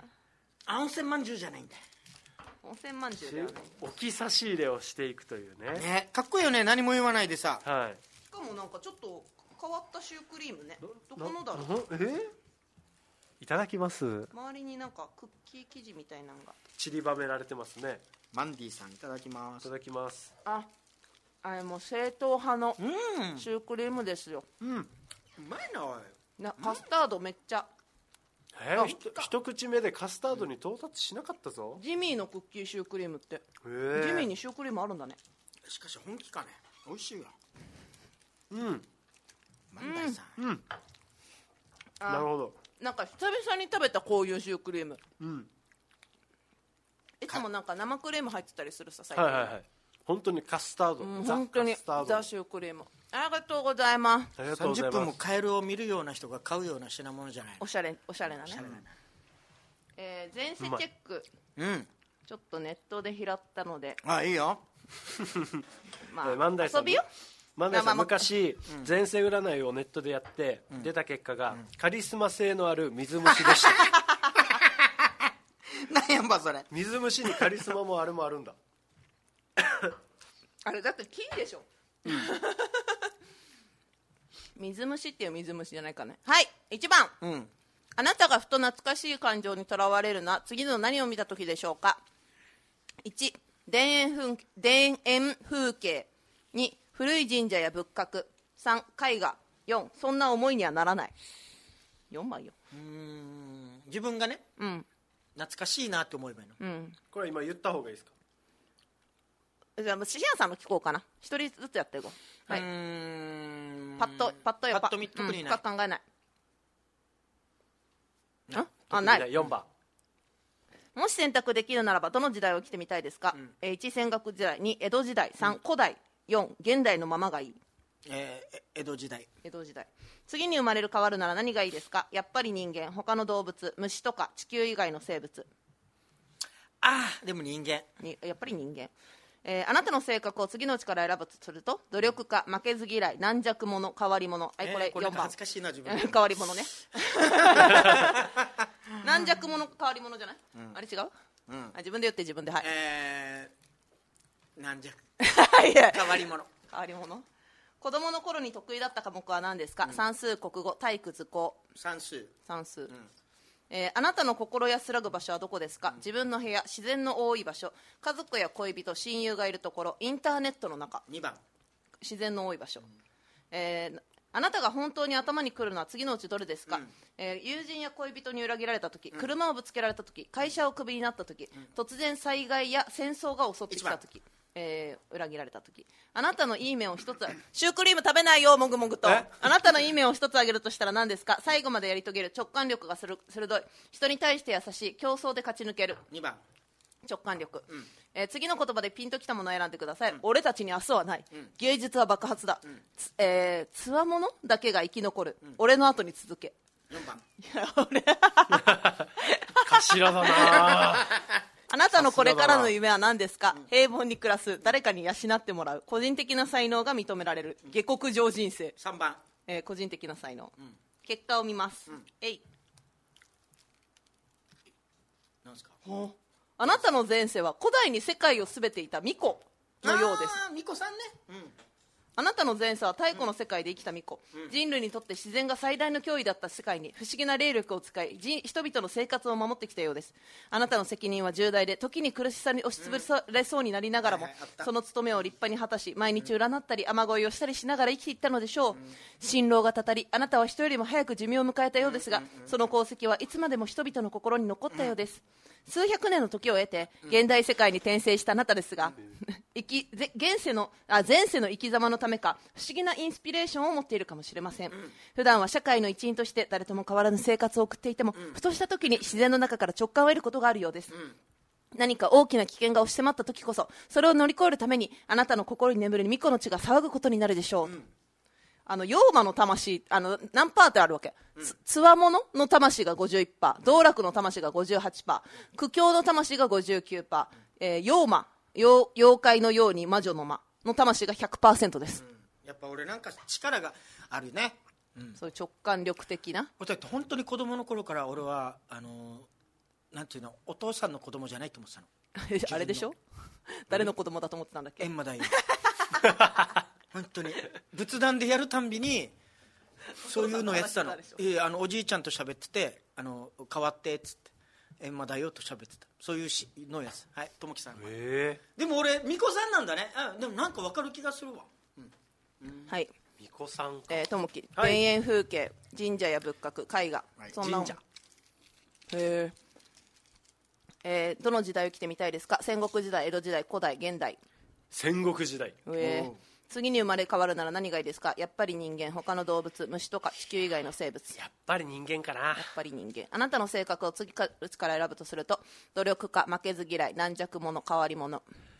温泉まんじゅうじゃないんだよ。 温泉まんじゅうだよね。 置き差し入れをしていくという ね, ねかっこいいよね。何も言わないでさ、 はい、 しかもなんかちょっと変わったシュークリームね。どこのだろう。 えー、いただきます。 周りになんかクッキー生地みたいなのが散りばめられてますね。 マンディさんいただきます。 いただきます。 あ、あれもう正統派のシュークリームですよ。 うん、うまいなおいな。カスタードめっちゃ、 えー、ひと一口目でカスタードに到達しなかったぞ。 ジミーのクッキーシュークリームって、 えー、 ジミーにシュークリームあるんだね。 しかし本気かね。美味しいわ。 うん万代さん、 うん、うん、なるほど。 なんか久々に食べたこういうシュークリーム。 うん、 いつもなんか生クリーム入ってたりするさ最近、 はいはいはい、 本当にカスタード、 うん、 ザ本当にカスタード、 ザシュークリーム、ありがとうございます。 ありがとうございます。 さんじゅっぷんもカエルを見るような人が買うような品物じゃない。 おしゃれおしゃれなね、 なえー、前世チェック、 うん、 ちょっとネットで拾ったので、 あ、いいよまあ、 万代さん遊びよ。 万代さん、 まあまあ昔、うん、前世占いをネットでやって、うん、出た結果が、うん、カリスマ性のある水虫でした何やんばそれ。 水虫にカリスマもあれもあるんだあれだって金でしょ、うん、水虫っていう水虫じゃないかね。はい、いちばん、うん、あなたがふと懐かしい感情にとらわれるのは次の何を見た時でしょうか。いち、田園風田園風景。に、古い神社や仏閣。さん、絵画。よん、そんな思いにはならない。よんばんよ。 うーん、自分がね、うん、懐かしいなって思えばいいの、 うん、これ今言った方がいいですか。 じゃあシシアンさんの聞こうかな。一人ずつやっていこう。はい、うーん、パッとパッとよ、 パッと見特にない、 うん、深く考えない。ああ、ない。 よんばん、 もし選択できるならばどの時代を生きてみたいですか。うん、いち、戦国時代。に、江戸時代。さん、古代。よん、現代のままがいい。 えー、江戸時代。 江戸時代。次に生まれる変わるなら何がいいですか。やっぱり人間、他の動物、虫とか地球以外の生物。 ああ、でも人間。 にやっぱり人間。えー、あなたの性格を次のうちから選ぶとすると、努力家、負けず嫌い、軟弱者、変わり者。はい、これよんばん、えー、これ恥ずかしいな自分変わり者ね軟弱者、変わり者じゃない、うん、あれ違う、うん、あ、自分で言って自分で。はい、 えー、軟弱いや変わり者。 変わり者。子供の頃に得意だった科目は何ですか。うん、算数、国語、体育、図工。 算数。 算数、うん、えー、あなたの心安らぐ場所はどこですか。うん、自分の部屋、自然の多い場所、家族や恋人、親友がいるところ、インターネットの中。 にばん、 自然の多い場所。うん、えー、あなたが本当に頭に来るのは次のうちどれですか。うん、えー、友人や恋人に裏切られた時、うん、車をぶつけられた時、会社をクビになった時、うん、突然災害や戦争が襲ってきた時、えー、裏切られた時。あなたのいい面を一つ、シュークリーム食べないよもぐもぐと。あなたのいい面を一つ挙げるとしたら何ですか。最後までやり遂げる、直感力がする鋭い、人に対して優しい、競争で勝ち抜ける。 にばん、 直感力。うん、えー、次の言葉でピンときたものを選んでください。うん、俺たちに明日はない、うん、芸術は爆発だ、うん、つえー、つわものだけが生き残る、うん、俺の後に続け。 よんばん、 いや俺頭だなあなたのこれからの夢は何ですか。平凡に暮らす、誰かに養ってもらう、個人的な才能が認められる、下克上人生。 さんばん、 えー、個人的な才能。うん、結果を見ます。うん、えい。 なんですか。 あなたの前世は古代に世界を全ていた巫女のようです。 あー、巫女さんね。うん、 あなたの前世は太古の世界で生きた巫女、うん、人類にとって自然が最大の脅威だった世界に不思議な霊力を使い人々の生活を守ってきたようです。あなたの責任は重大で、時に苦しさに押しつぶされそうになりながらも、うんはいはい、その務めを立派に果たし、毎日占ったり雨乞いをしたりしながら生きていったのでしょう。うん、辛労がたたり、あなたは人よりも早く寿命を迎えたようですが、うんうんうん、その功績はいつまでも人々の心に残ったようです。うん、数百年の時を経て現代世界に転生したあなたですが、うん、生き現世のあ前世の生き様のためか不思議なインスピレーションを持っているかもしれません。うん、普段は社会の一員として誰とも変わらぬ生活を送っていても、うん、ふとした時に自然の中から直感を得ることがあるようです。うん、何か大きな危険が押し迫った時こそ、それを乗り越えるためにあなたの心に眠る巫女の血が騒ぐことになるでしょう。うん、あの妖魔の魂、あの何パーってあるわけ。うん、つ, つわものの魂が ごじゅういちパーセント、道楽の魂が ごじゅうはちパーセント、苦境の魂が ごじゅうきゅうパーセント、えー、妖魔 妖, 妖怪のように魔女の魔の魂が ひゃくパーセント です。 うん、やっぱ俺なんか力があるね。 うん、そういう直感力的な。 本当に子供の頃から俺はあのなんていうの、お父さんの子供じゃないと思ってたのあれでしょ誰の子供だと思ってたんだっけ。 閻魔大王本当に仏壇でやるたんびにそういうのをやってたの。えあのおじいちゃんと喋ってて、あの変わってっつって閻魔大王と喋ってた、そういうしのやつ。はい、ともきさん。 えー、 でも俺巫女さんなんだね。あでもなんか分かる気がするわ。うんうん、はい、 巫女さんか。 えー、ともき、田園風景、神社や仏閣、絵画、 はい、 そんな神社。 へー、えー、どの時代を生きてみたいですか。戦国時代、江戸時代、古代、現代。 戦国時代。 えー、次に生まれ変わるなら何がいいですか。やっぱり人間、他の動物、虫とか地球以外の生物。 やっぱり人間かな。やっぱり人間。あなたの性格を次から選ぶとすると、努力家、負けず嫌い、軟弱者、変わり者。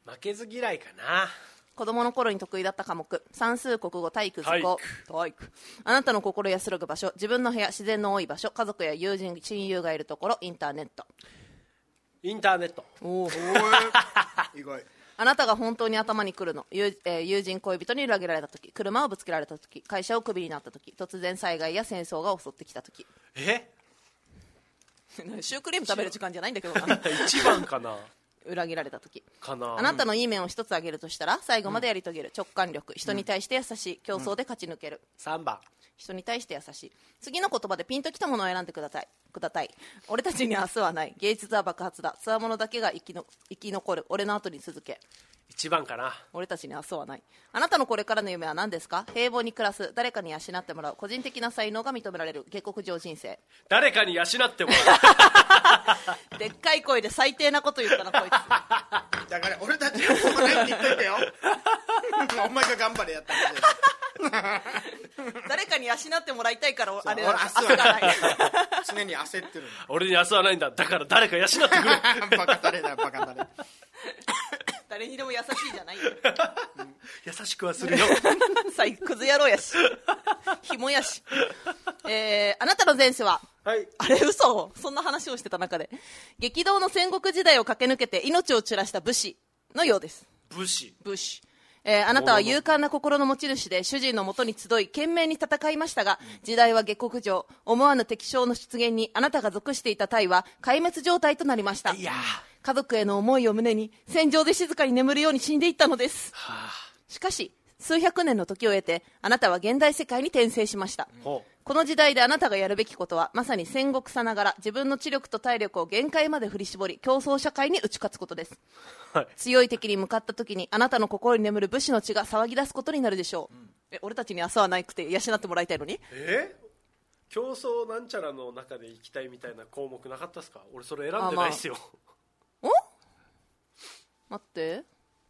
負けず嫌いかな。 子供の頃に得意だった科目、算数、国語、体育、図工。体育。あなたの心安らぐ場所、自分の部屋、自然の多い場所、家族や友人、親友がいるところ、インターネット。 インターネット。 おお。 意外。 あなたが本当に頭に来るの、友、えー、友人恋人に裏切られた時、車をぶつけられた時、会社をクビになった時、突然災害や戦争が襲ってきた時。 えシュークリーム食べる時間じゃないんだけどな。 一番かな。 裏切られた時かな。 あなたのいい面を一つ挙げるとしたら、最後までやり遂げる、直感力、人に対して優しい、競争で勝ち抜ける。 さんばん、 人に対して優しい。次の言葉でピンときたものを選んでください。ください。俺たちに明日はない。芸術は爆発だ。つわものだけが生きの生き残る。俺の後に続け。 一番かな。 俺たちに明日はない。あなたのこれからの夢は何ですか？平凡に暮らす。誰かに養ってもらう。個人的な才能が認められる。下克上人生。 誰かに養ってもらう。でっかい声で最低なこと言ったなこいつ。 だから俺たちがそうないって言っといてよ。お前が頑張れやったんだ誰かに養ってもらいたいからあれ明日はない常に焦ってる。 俺に明日はないんだ。だから誰か養ってくれ。 バカタレだバカタレ。 誰にでも優しいじゃないよ。 優しくはするよ。 最クズ野郎やしひもやし、えー、あなたの前世は、 はい、 あれ嘘、そんな話をしてた中で激動の戦国時代を駆け抜けて命を散らした武士のようです。 武士武士、えー、あなたは勇敢な心の持ち主で主人のもとに集い懸命に戦いましたが、時代は下克上。思わぬ敵将の出現にあなたが属していた隊は壊滅状態となりました。 いや家族への思いを胸に戦場で静かに眠るように死んでいったのです、はあ、しかし数百年の時を経てあなたは現代世界に転生しました、うん、この時代であなたがやるべきことはまさに戦国さながら自分の知力と体力を限界まで振り絞り競争社会に打ち勝つことです、はい、強い敵に向かった時にあなたの心に眠る武士の血が騒ぎ出すことになるでしょう、うん、え俺たちに明日はないくて養ってもらいたいのにえ競争なんちゃらの中で行きたいみたいな項目なかったですか？俺それ選んでないですよ。 お待って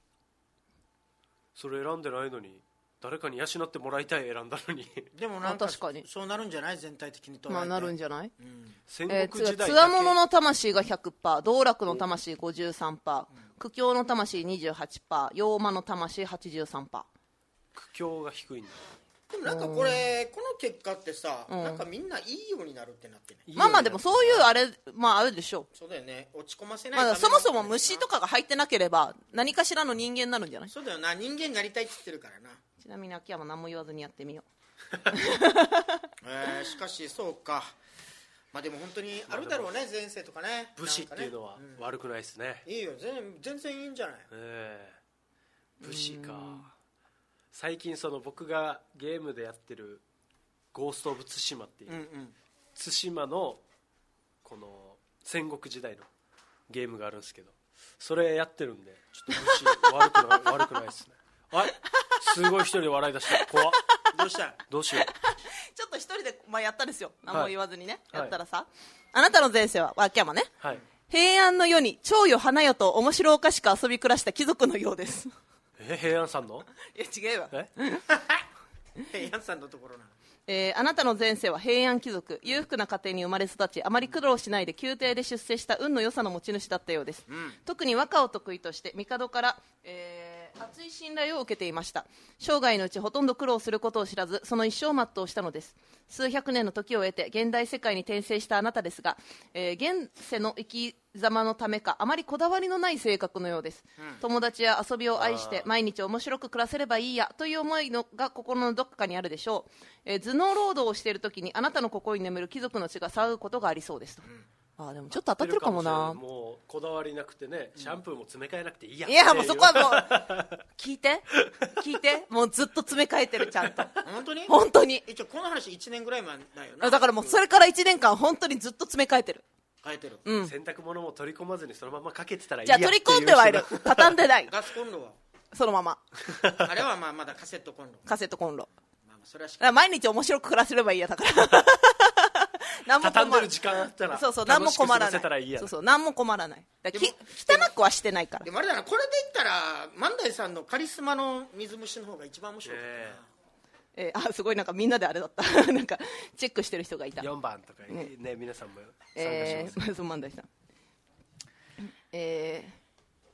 それ選んでないのに誰かに養ってもらいたい選んだのにでもなんか確かにそうなるんじゃない？全体的にとまあなるんじゃない、 うん、戦国時代つわものの魂が ひゃくパーセント、 道楽の魂 ごじゅうさんパーセント、 苦境の魂 にじゅうはちパーセント、 妖魔の魂 はちじゅうさんパーセント。 苦境が低いんだ。 でもなんかこれこの結果ってさ、うん、なんかみんないいようになるってなってね。 まあまあでもそういうあれまああるでしょう。 そうだよね。落ち込ませないための、 まあ、そもそも虫とかが入ってなければ何かしらの人間になるんじゃない？ そうだよな、人間になりたいって言ってるからな。 ちなみに秋山何も言わずにやってみよう。 えー、しかしそうか。まあでも本当にあるだろうね、前世とかね。 武士っていうのは悪くないですね、 うん、いいよ、全全然いいんじゃない。 えー、武士か。最近その僕がゲームでやってるゴースト・オブ・ツシマっていう、うんうん、対馬のこの戦国時代のゲームがあるんですけど、それやってるんでちょっと武士悪くない悪くないですね。あれすごい一人で笑い出した怖っ。 どうしたどうしよう。 ちょっと一人で、まあ、やったんですよ、何も言わずにね、 はい、 やったらさ、はい、あなたの前世は秋山ね、 はい、 平安の世に蝶よ花よと面白おかしく遊び暮らした貴族のようです。 え平安さんの？ いや違うわ。 え平安さんのところなの。 えー、あなたの前世は平安貴族、裕福な家庭に生まれ育ち、あまり苦労しないで宮廷で出世した運の良さの持ち主だったようです、うん、特に和歌を得意として帝から、えー、厚い信頼を受けていました。生涯のうちほとんど苦労することを知らずその一生を全うしたのです。数百年の時を経て現代世界に転生したあなたですが、えー、現世の生き様のためかあまりこだわりのない性格のようです、うん、友達や遊びを愛して毎日面白く暮らせればいいやという思いのが心のどこかにあるでしょう、えー、頭脳労働をしている時にあなたの心に眠る貴族の血が騒ぐことがありそうですと、うん、あでもちょっと当たってるかもな。 もうこだわりなくてね、シャンプーも詰め替えなくていいや、 いやもうそこはもう聞いて聞いてもうずっと詰め替えてるちゃんと。 本当に本当に一応この話いちねんぐらい前だよな。 だからもうそれからいちねんかん本当にずっと詰め替えてる。 変えてる、 うん、 洗濯物も取り込まずにそのままかけてたらいいやっていう。 じゃあ取り込んではいる畳んでない。 ガスコンロはそのままあれはまあまだカセットコンロカセットコンロ、 まあ、それはしか毎日面白く暮らせればいいやだから何も困畳んでる時間あったらそうそう何も困らない。 いいやそうそう何も困らない。だき汚くはしてないから。 でもあれだな、これで言ったら万代さんのカリスマの水虫の方が一番面白いかな、えーえー、あすごいなんかみんなであれだったなんかチェックしてる人がいた。 よんばんとかね、ね皆さんも参加します、 えー、そう万代さん、え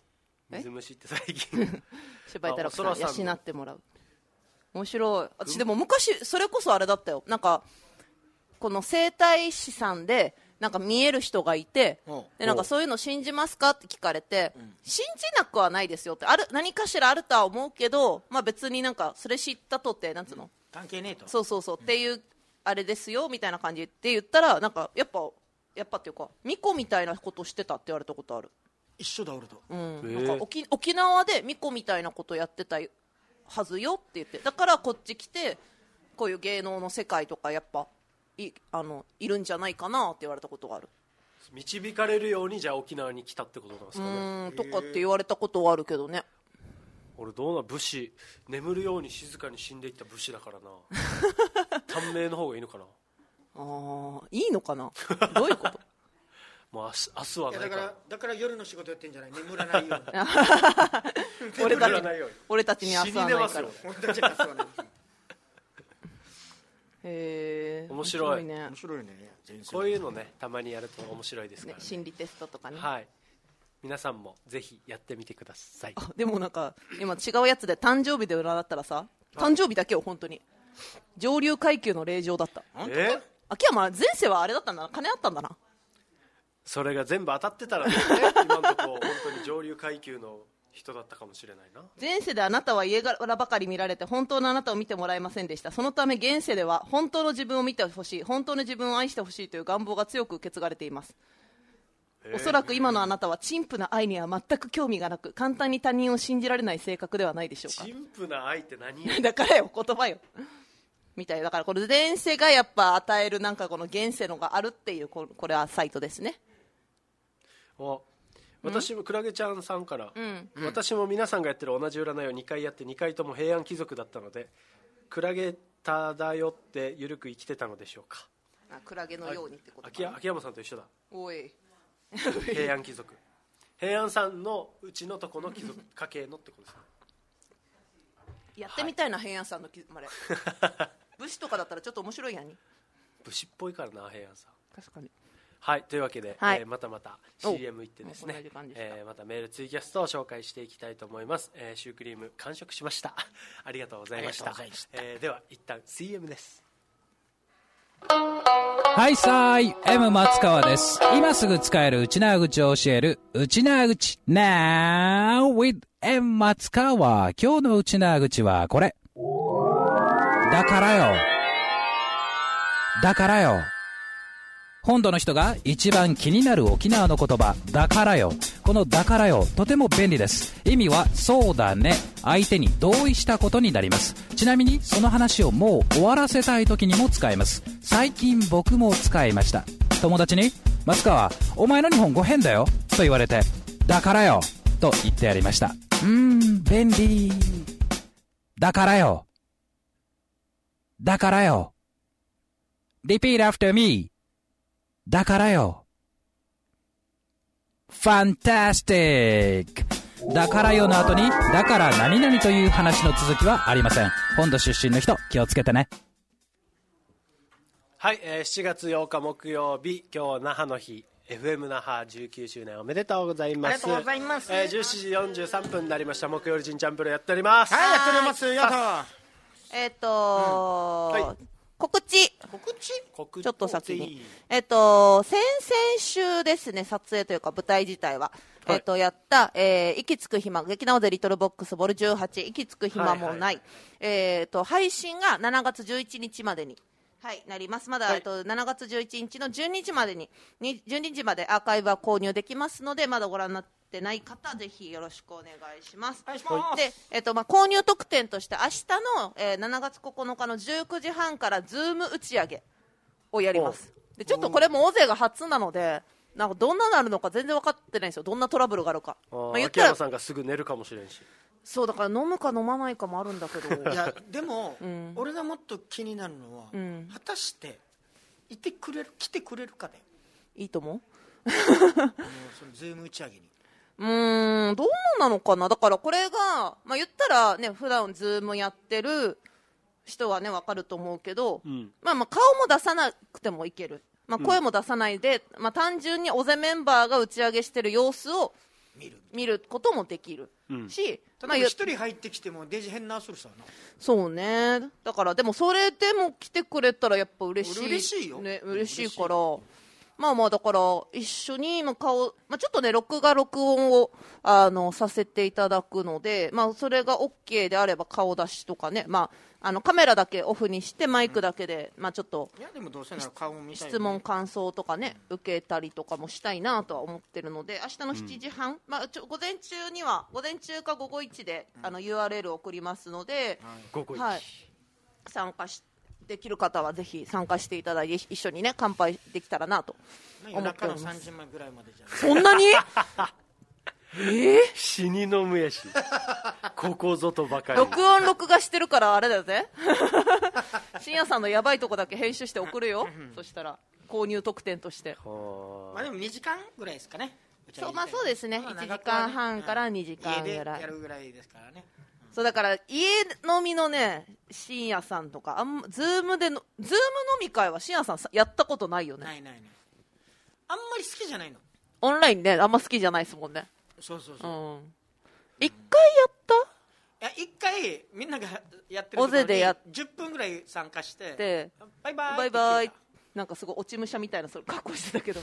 水虫って最近柴井太郎さん養ってもらう。面白い。私でも昔それこそあれだったよ。なんかこの整体師さんでなんか見える人がいて、でなんかそういうの信じますかって聞かれて、うん、信じなくはないですよって、ある何かしらあるとは思うけど、まあ、別になんかそれ知ったとってなんつうの、うん、 関係ねえと、 そうそうそう、うん、っていうあれですよみたいな感じって言ったら、なんかやっぱやっぱっていうか巫女みたいなことしてたって言われたことある。 一緒だ俺と、 うん、なんか 沖, 沖縄で巫女みたいなことやってたはずよって言って、だからこっち来てこういう芸能の世界とかやっぱい, あのいるんじゃないかなって言われたことがある。 導かれるようにじゃあ沖縄に来たってことなんですかね。 うんとかって言われたことはあるけどね。 俺どうな武士、眠るように静かに死んでいった武士だからな短命の方がいいのかな。 ああ、いいのかなどういうこともう明日、明日はないから。 だからだから夜の仕事やってんじゃない、眠らないように俺たち俺たちに明日はないから。 死に出ますよ俺たちに明日はないへー、 面白いね、 面白いね。 こういうのねたまにやると面白いですからね, ね, 心理テストとかね。 はい、皆さんもぜひやってみてください。 あでもなんか今違うやつで誕生日で占ったらさ、誕生日だけを本当に上流階級の令状だった。 え秋山前世はあれだったんだな、金あったんだな。 それが全部当たってたらね今のところ本当に上流階級の人だったかもしれないな。 前世であなたは家柄ばかり見られて本当のあなたを見てもらえませんでした。そのため現世では本当の自分を見てほしい、本当の自分を愛してほしいという願望が強く受け継がれています。おそらく今のあなたは陳腐な愛には全く興味がなく、簡単に他人を信じられない性格ではないでしょうか。 陳腐な愛って何だからよ、言葉よみたい。だからこれ前世がやっぱ与えるなんかこの現世のがあるっていう、これはサイトですね。 お私もクラゲちゃんさんから、 うん、 私も皆さんがやってる同じ占いをにかいやってにかいとも平安貴族だったので、クラゲ漂って緩く生きてたのでしょうか。 あ、クラゲのようにってことかな。 秋, 秋山さんと一緒だ。 おい平安貴族平安さんのうちのとこの貴族家系のってことですね。 やってみたいな、はい、平安さんのきあれ武士とかだったらちょっと面白いやんに。 武士っぽいからな平安さん。 確かに。 はい、というわけで、 はい、 えー、またまた シーエム 行ってですね、えー、またメールツイキャストを紹介していきたいと思います。えー、シュークリーム完食しましたありがとうございました。えー、では一旦 シーエム です。 はいさーい M 松川です。今すぐ使える内縄口を教える内縄口 Now with M 松川。今日の内縄口はこれ。だからよだからよ。本土の人が一番気になる沖縄の言葉、だからよ。このだからよ、とても便利です。意味はそうだね。相手に同意したことになります。ちなみにその話をもう終わらせたい時にも使えます。最近僕も使いました。友達に、松川、お前の日本語変だよと言われて、だからよと言ってやりました。うーん、便利。だからよ。だからよ。Repeat after me。だからよ。Fantastic! だからよの後に、だから何々という話の続きはありません。本土出身の人、気をつけてね。 はい、えー、しちがつようか木曜日、今日那覇の日、エフエム 那覇じゅうきゅうしゅうねんおめでとうございます。 ありがとうございます。 えー、じゅうしちじよんじゅうさんぷんになりました。木曜日陣チャンプルやっております。 はい、やっております。やったえっ、ー、とー、うん、はい、告知告知告知ちょっと先に、えっと、先々週ですね、撮影というか舞台自体は、はい、えっと、やった、えー、息つく暇、劇団ゼリトルボックスボルじゅうはち、息つく暇もない、はいはい、えっと、配信がしちがつじゅういちにちまでに、はい、なります。まだ、はい、えっと、しちがつじゅういちにちのじゅうにじまでに、じゅうにじまでアーカイブは購入できますので、まだご覧になってない方、ぜひよろしくお願いします。 お願いします。 で、えっと、まあ、購入特典として明日の、えー、しちがつここのかのじゅうくじはんからズーム打ち上げをやります。で、ちょっとこれも大勢が初なので、なんかどんななるのか全然分かってないんですよ。どんなトラブルがあるか。 あ、まあ、言ったら秋山さんがすぐ寝るかもしれんし。 そうだから飲むか飲まないかもあるんだけど。 いやでも、 うん、 俺がもっと気になるのは、うん、果たしていてくれる来てくれるかで。 いいと思う。 そのズーム打ち上げに。 うーん、どうなのかな。だからこれが、まあ、言ったらね、普段ズームやってる人はね分かると思うけど、うん、まあまあ顔も出さなくてもいける、まあ、声も出さないで、うん、まあ、単純に尾瀬メンバーが打ち上げしてる様子を見る見ることもできる、うん、し、 例えば一人入ってきてもデジ変なするさな。 そうね。だからでもそれでも来てくれたらやっぱ嬉しい、 嬉しいよ、 ね、嬉しいから、まあまあだから一緒に顔、まあ、ちょっとね録画録音をあのさせていただくので、まあ、それが OK であれば顔出しとかね、まあ、あのカメラだけオフにしてマイクだけで、うん、まあ、ちょっといやでもどうせなら顔も見たいよね、 質問感想とかね、うん、受けたりとかもしたいなとは思ってるので、明日のしちじはん、うん、まあ、ちょ午前中には午前中か午後いちで、うん、あの ユーアールエル を送りますので、 午後いち、 はい、参加してできる方はぜひ参加していただいて一緒にね乾杯できたらなと思っております。夜中のさんじまえぐらいまでじゃそんなにえー、 死に飲むやしここぞとばかり録音録画してるからあれだよね深夜さんのやばいとこだけ編集して送るよそしたら購入特典として。 まあでもにじかんぐらいですかね。 そう、まあ、そうですね、いちじかんはんからにじかんぐらい家でやるぐらいですからね。 そうだから家飲みのね深夜さんとかあん、ズームでのズーム飲み会は深夜さんやったことないよね。 ないないない。あんまり好きじゃないの。 オンラインねあんま好きじゃないですもんね。 そうそうそう。 うん、一回やったいや一回みんながやってるオゼでやじゅっぷんぐらい参加してでバイバイバイバイなんかすごい落ち武者みたいなそれ格好してたけど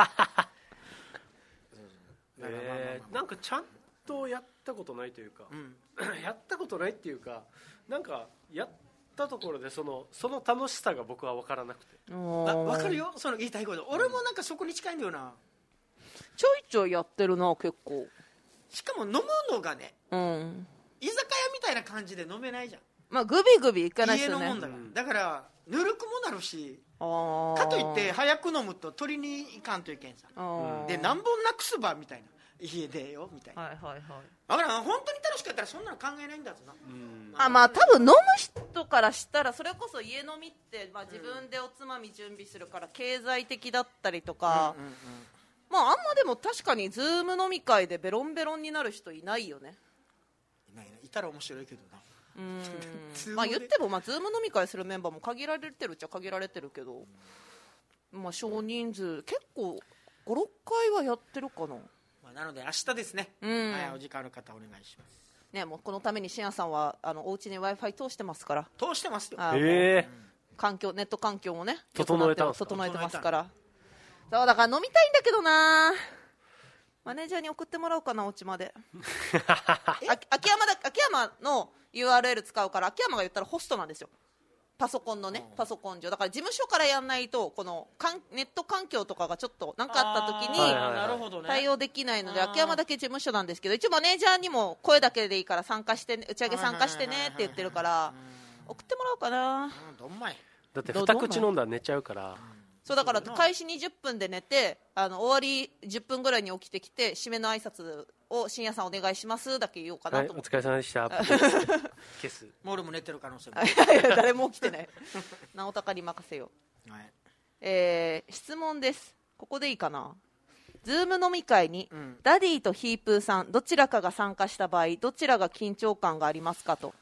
えー、なんかちゃんとやったことないというか、うん、やったことないっていうかなんかやったところでそのその楽しさが僕は分からなくて。 分かるよその言いたいこと。俺もなんかそこに近いんだよな。 ちょいちょいやってるな結構。 しかも飲むのがね、 うん、 居酒屋みたいな感じで飲めないじゃん。 まあグビグビいかないですよね。 家のもんだから、うん、だからぬるくもなるし、あかといって早く飲むと取りに行かんといけんさ。で何本なくすばみたいな家でよみたいな。 はいはいはい。 だから本当に楽しかったらそんなの考えないんだぞな。 うん、あまあ多分飲む人からしたらそれこそ家飲みって、まあ、自分でおつまみ準備するから経済的だったりとか、うんうんうん、まああんまでも確かにズーム飲み会でベロンベロンになる人いないよね。 いないね。いたら面白いけどな。 うんまあ言ってもまあズーム飲み会するメンバーも限られてるっちゃ限られてるけど、まあ少人数結構ごろっかいはやってるかな。 まあ、なので明日ですね、うん、はい、お時間の方お願いします、 ね、もうこのために深夜さんはあのお家に Wi-Fi 通してますから。 通してますよ。 えー、 環境ネット環境もね整えた整えてますから。そうだから飲みたいんだけどな。マネージャーに送ってもらおうかなお家まで秋山だ秋山の ユーアールエル 使うから秋山が言ったらホストなんですよパソコンのねパソコン上だから事務所からやんないとこのかんネット環境とかがちょっと何かあった時に対応できないので秋山だけ事務所なんですけど一応マネージャーにも声だけでいいから参加してね打ち上げ参加してねって言ってるから送ってもらおうかな。 どんまいだって二口飲んだら寝ちゃうからそうだから開始にじゅっぷんで寝てあの終わりじゅっぷんぐらいに起きてきて締めの挨拶を深夜さんお願いしますだけ言おうかなと思って、 はい、お疲れ様でした消すもう俺も寝てる可能性もいやいや誰も起きてない直高に任せよう、はいえー、質問です。ここでいいかな。ズーム飲み会に、うん、ダディとヒープーさんどちらかが参加した場合どちらが緊張感がありますかと。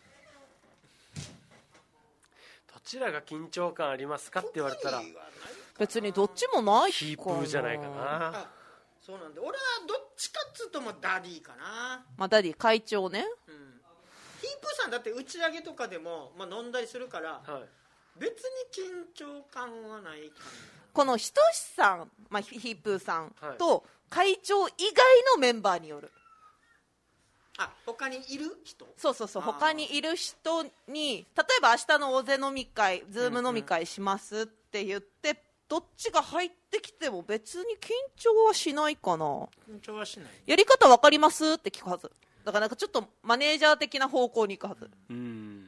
どちらが緊張感ありますかって言われたら別にどっちもないかな。 ヒープーじゃないかな。 そうなんで俺はどっちかっつうともダディかな。 まあダディ会長ね、うん、 ヒープーさんだって打ち上げとかでも、まあ、飲んだりするから、はい、別に緊張感はないかな。 このひとしさん、まあ、ヒープーさんと会長以外のメンバーによる。 あ他にいる人そうそうそう他にいる人に例えば明日の大勢飲み会ズーム飲み会しますって言って、うんうんどっちが入ってきても別に緊張はしないかな。 緊張はしない。 やり方分かりますって聞くはずだからなんかちょっとマネージャー的な方向に行くはず、うん、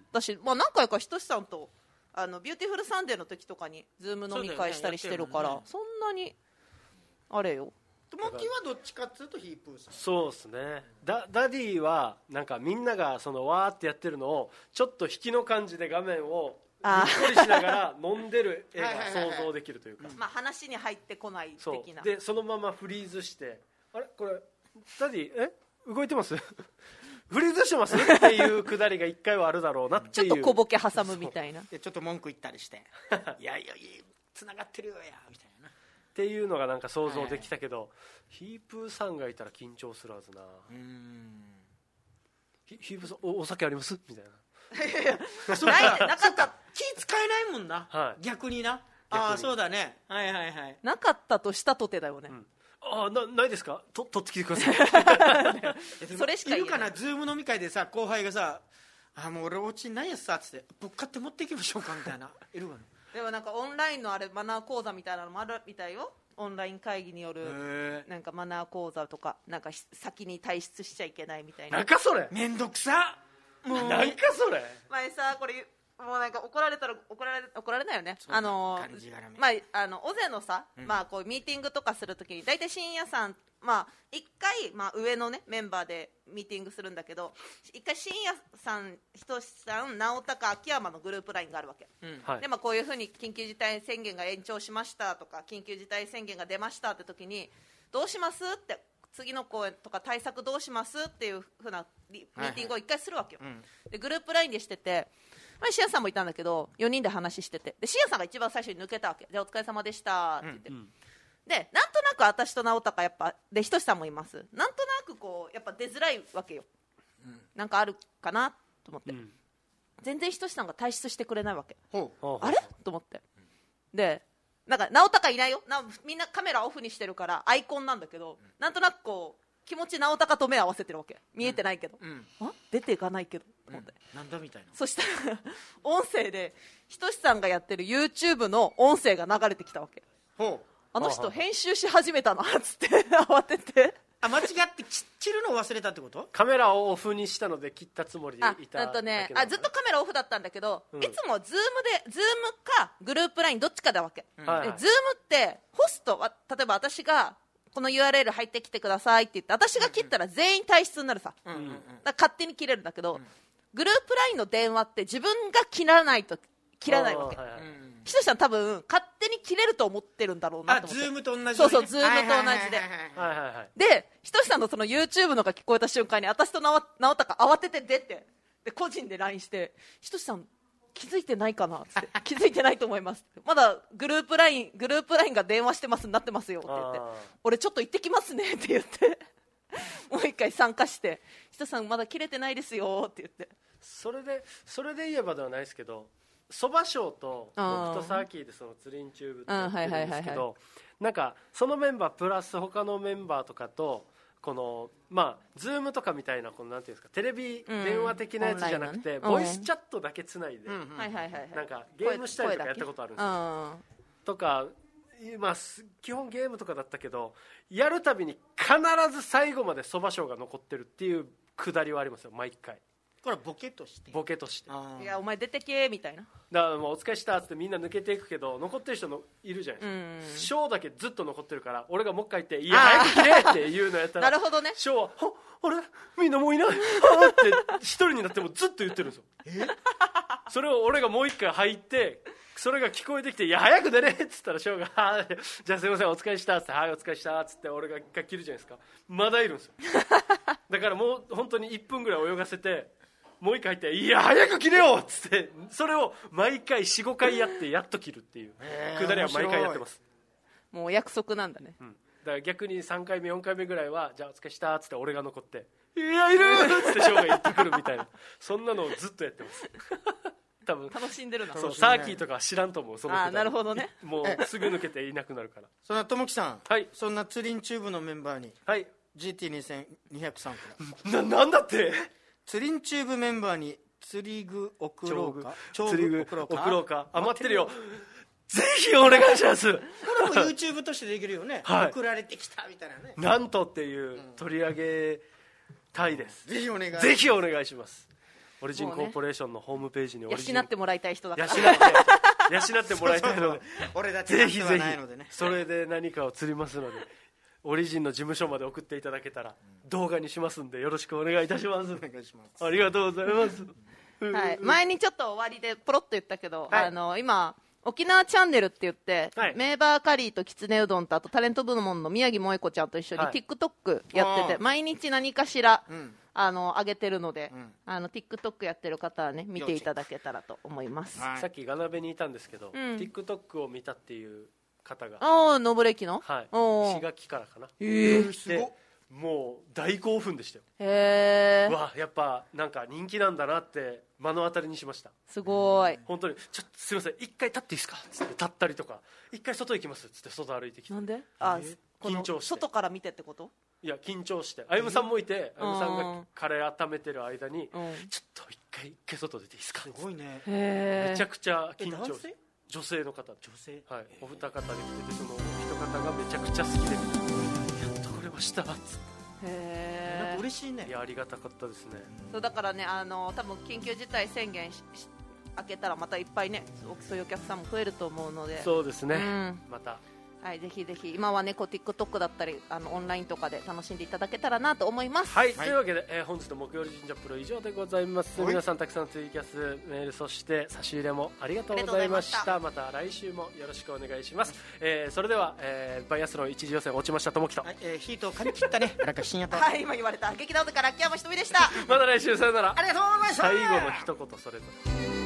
だし、まあ、何回かひとしさんとあのビューティフルサンデーの時とかにズーム飲み会したりしてるから そ,、ね、そんなにあれよ。 ともきはどっちかっていうとヒープーさん。 そうですね。ダダディはなんかみんながそのわーってやってるのをちょっと引きの感じで画面をにっこりしながら飲んでる絵が想像できるというかまあ話に入ってこない的な。 そうでそのままフリーズしてあれこれダディえ動いてますフリーズしてますっていうくだりがいっかいはあるだろうなっていうちょっと小ボケ挟むみたいなでちょっと文句言ったりしていやいやいやつながってるよやみたいなっっていうのがなんか想像できたけど、はい、ヒープーさんがいたら緊張するはずな。うーん、ヒ, ヒープーさん お, お酒ありますみたいなそうかなかった気使えないもんな、はい、逆にな。ああそうだね、はいはいはい。 なかったとしたとてだよね、うん、 ああ な, ないですかと取ってきてくださいそれしか言えない。 いるかな、ズーム飲み会でさ後輩がさあもう俺お家にないやつさっつって僕買って持っていきましょうかみたいな。いるわね。 でもなんかオンラインのあれマナー講座みたいなのもあるみたいよ。オンライン会議によるなんかマナー講座とか、なんか先に退出しちゃいけないみたいな。 なんかそれめんどくさもうなんかそれ前さこれもうなんか怒られたら怒られ怒られないよね。あのまああの尾瀬のさ、うん、まあこうミーティングとかするときに大体深夜さんまあ一回まあ上のねメンバーでミーティングするんだけど、一回深夜さん、ひとしさん、直高、秋山のグループラインがあるわけ。うん、でまあこういうふうに緊急事態宣言が延長しましたとか緊急事態宣言が出ましたって時にどうしますって次の公演とか対策どうしますっていうふうなミーティングを一回するわけよ。はいはい、でグループラインでしてて。まあ、シアさんもいたんだけどよにんで話してて、でシアさんが一番最初に抜けたわけ。じゃあお疲れ様でしたって言って、うんうん、でなんとなく私と直高やっぱでひとしさんもいます。なんとなくこうやっぱ出づらいわけよ、うん、なんかあるかなと思って、うん、全然ひとしさんが退出してくれないわけ。あれと思って、でなんか直高いないよな、みんなカメラオフにしてるからアイコンなんだけど、なんとなくこう気持ち直高と目合わせてるわけ。見えてないけど、うんうん、あ出ていかないけどと思って、 うん、なんだみたいな。 そしたら音声でひとしさんがやってる YouTube の音声が流れてきたわけ。ほうあの人編集し始めたなっつって慌ててあ間違って切るのを忘れたってこと？ カメラをオフにしたので切ったつもりでいた。 あとね、あずっとカメラオフだったんだけど、うん、いつもズームでズームかグループラインどっちかだわけ、うん、でズームってホストは例えば私がこの ユーアールエル 入ってきてくださいって言って私が切ったら全員退出になるさ、うんうん、だから勝手に切れるんだけど、うん、グループラインの電話って自分が切らないと切らないわけ。ひとしさん多分勝手に切れると思ってるんだろうなと思って。 あズームと同じ、ね、 そうそうズームと同じででひとしさんのその YouTube のが聞こえた瞬間に私と直高慌てて出てで個人で ライン してひとしさん気づいてないかなって気づいてないと思いますまだグループライングループラインが電話してますになってますよって言って俺ちょっと行ってきますねって言ってもう一回参加してひとさんまだ切れてないですよって言って、 それでそれで言えばではないですけど、そば賞と僕とサーキーでそのツリンチューブってやってるんですけど、なんかそのメンバープラス他のメンバーとかとこのまあズームとかみたいなこのなんていうんですかテレビ電話的なやつじゃなくて、ボイスチャットだけつないでなんかゲームしたりとかやったことあるんですよ。とかまあ基本ゲームとかだったけどやるたびに必ず最後までそば賞が残ってるっていうくだりはありますよ毎回。 これはボケとしてボケとしていやお前出てけみたいな。 だからもうお疲れしたっつってみんな抜けていくけど残ってる人のいるじゃないですか。ショーだけずっと残ってるから俺がもう一回言っていや早く切れって言うのやったらなるほどね。 ショーはあれみんなもういないって一人になってもずっと言ってるんですよ。えそれを俺がもう一回入ってそれが聞こえてきていや早く出れっつったらショーがじゃあすいませんお疲れしたっつってはいお疲れしたっつって俺が一回切るじゃないですか。まだいるんですよだからもう本当にいっぷんぐらい泳がせてもう一回入っていや早く切れよっつってそれを毎回 よん,ご 回やってやっと切るっていうくだりは毎回やってます。 もうお約束なんだね、うん、 だから逆にさんかいめよんかいめぐらいはじゃあお疲れしたっつって俺が残っていやいるっつってショーが言ってくるみたいなそんなのをずっとやってます多分楽しんでるな。 そうサーキーとかは知らんと思う。そのあなるほどね。 もうすぐ抜けていなくなるからそんなともきさん、 はい、 そんなツリンチューブのメンバーに、 はい、 ジーティーにせんにひゃくさん からな、なんだってツリンチューブメンバーに釣り具送ろうか釣り具送ろうか余ってるよぜひお願いしますこれも YouTube としてできるよね、はい、送られてきたみたいなねなんとっていう取り上げたいです、 うん、ぜひお願いぜひお願いします。オリジンコーポレーションのホームページにオリジン養ってもらいたい人だから養って養ってもらいたいので俺たちぜひぜひそれで何かを釣りますのでオリジンの事務所まで送っていただけたら動画にしますんでよろしくお願いいたします。お願いします。ありがとうございますはい、前にちょっと終わりでポロッと言ったけど、はい、あの今沖縄チャンネルって言って、はい、メーバーカリーときつねうどんとあとタレント部門の宮城萌子ちゃんと一緒に TikTok やってて、毎日何かしら、うん、あの上げてるので、うん、あの TikTok やってる方はね見ていただけたらと思います。 さっきガナベにいたんですけど、うん、TikTok を見たっていう方が、 ああノブレキの、 はい、 おー石垣からかな、 えー、 すごっ。 もう大興奮でしたよ。 へえわやっぱなんか人気なんだなって目の当たりにしました。 すごい。 本当にちょっとすいません一回立っていいですかっつって立ったりとか、一回外行きますっつって外歩いてきて、 なんであ、 えーこの緊張して外から見てってこと？ いや緊張して歩夢さんもいて、歩夢さんうんがカレー温めてる間に、 うんちょっと一回一回外出ていいですかすごいね。 へえめちゃくちゃ緊え男張して性女性の方、 女性。 はい、お二方で来てて、そのお一方がめちゃくちゃ好きで、やっと来れましたっつっなんかへえ嬉しいねて、い。やありがたかったですね。 そうだからね、あの多分緊急事態宣言しし開けたらまたいっぱいね、そうそういうお客さんも増えると思うので、 そうですね、 うんまたはい、ぜひぜひ今はねこう TikTok だったりあのオンラインとかで楽しんでいただけたらなと思います。 はい、というわけで、えー本日の木曜日神社プロ以上でございます。 はい皆さんたくさんツイキャスメールそして差し入れもありがとうございました。 あまた来週もよろしくお願いします。えーそれでは、えーバイアスロン一次予選落ちました友樹と、 はい、えー、ヒートを髪切ったね。荒川深夜と。 はい、今言われた劇団から秋山ひとみでした。 また来週さよなら。 ありがとうございました。 最後の一言それぞれ。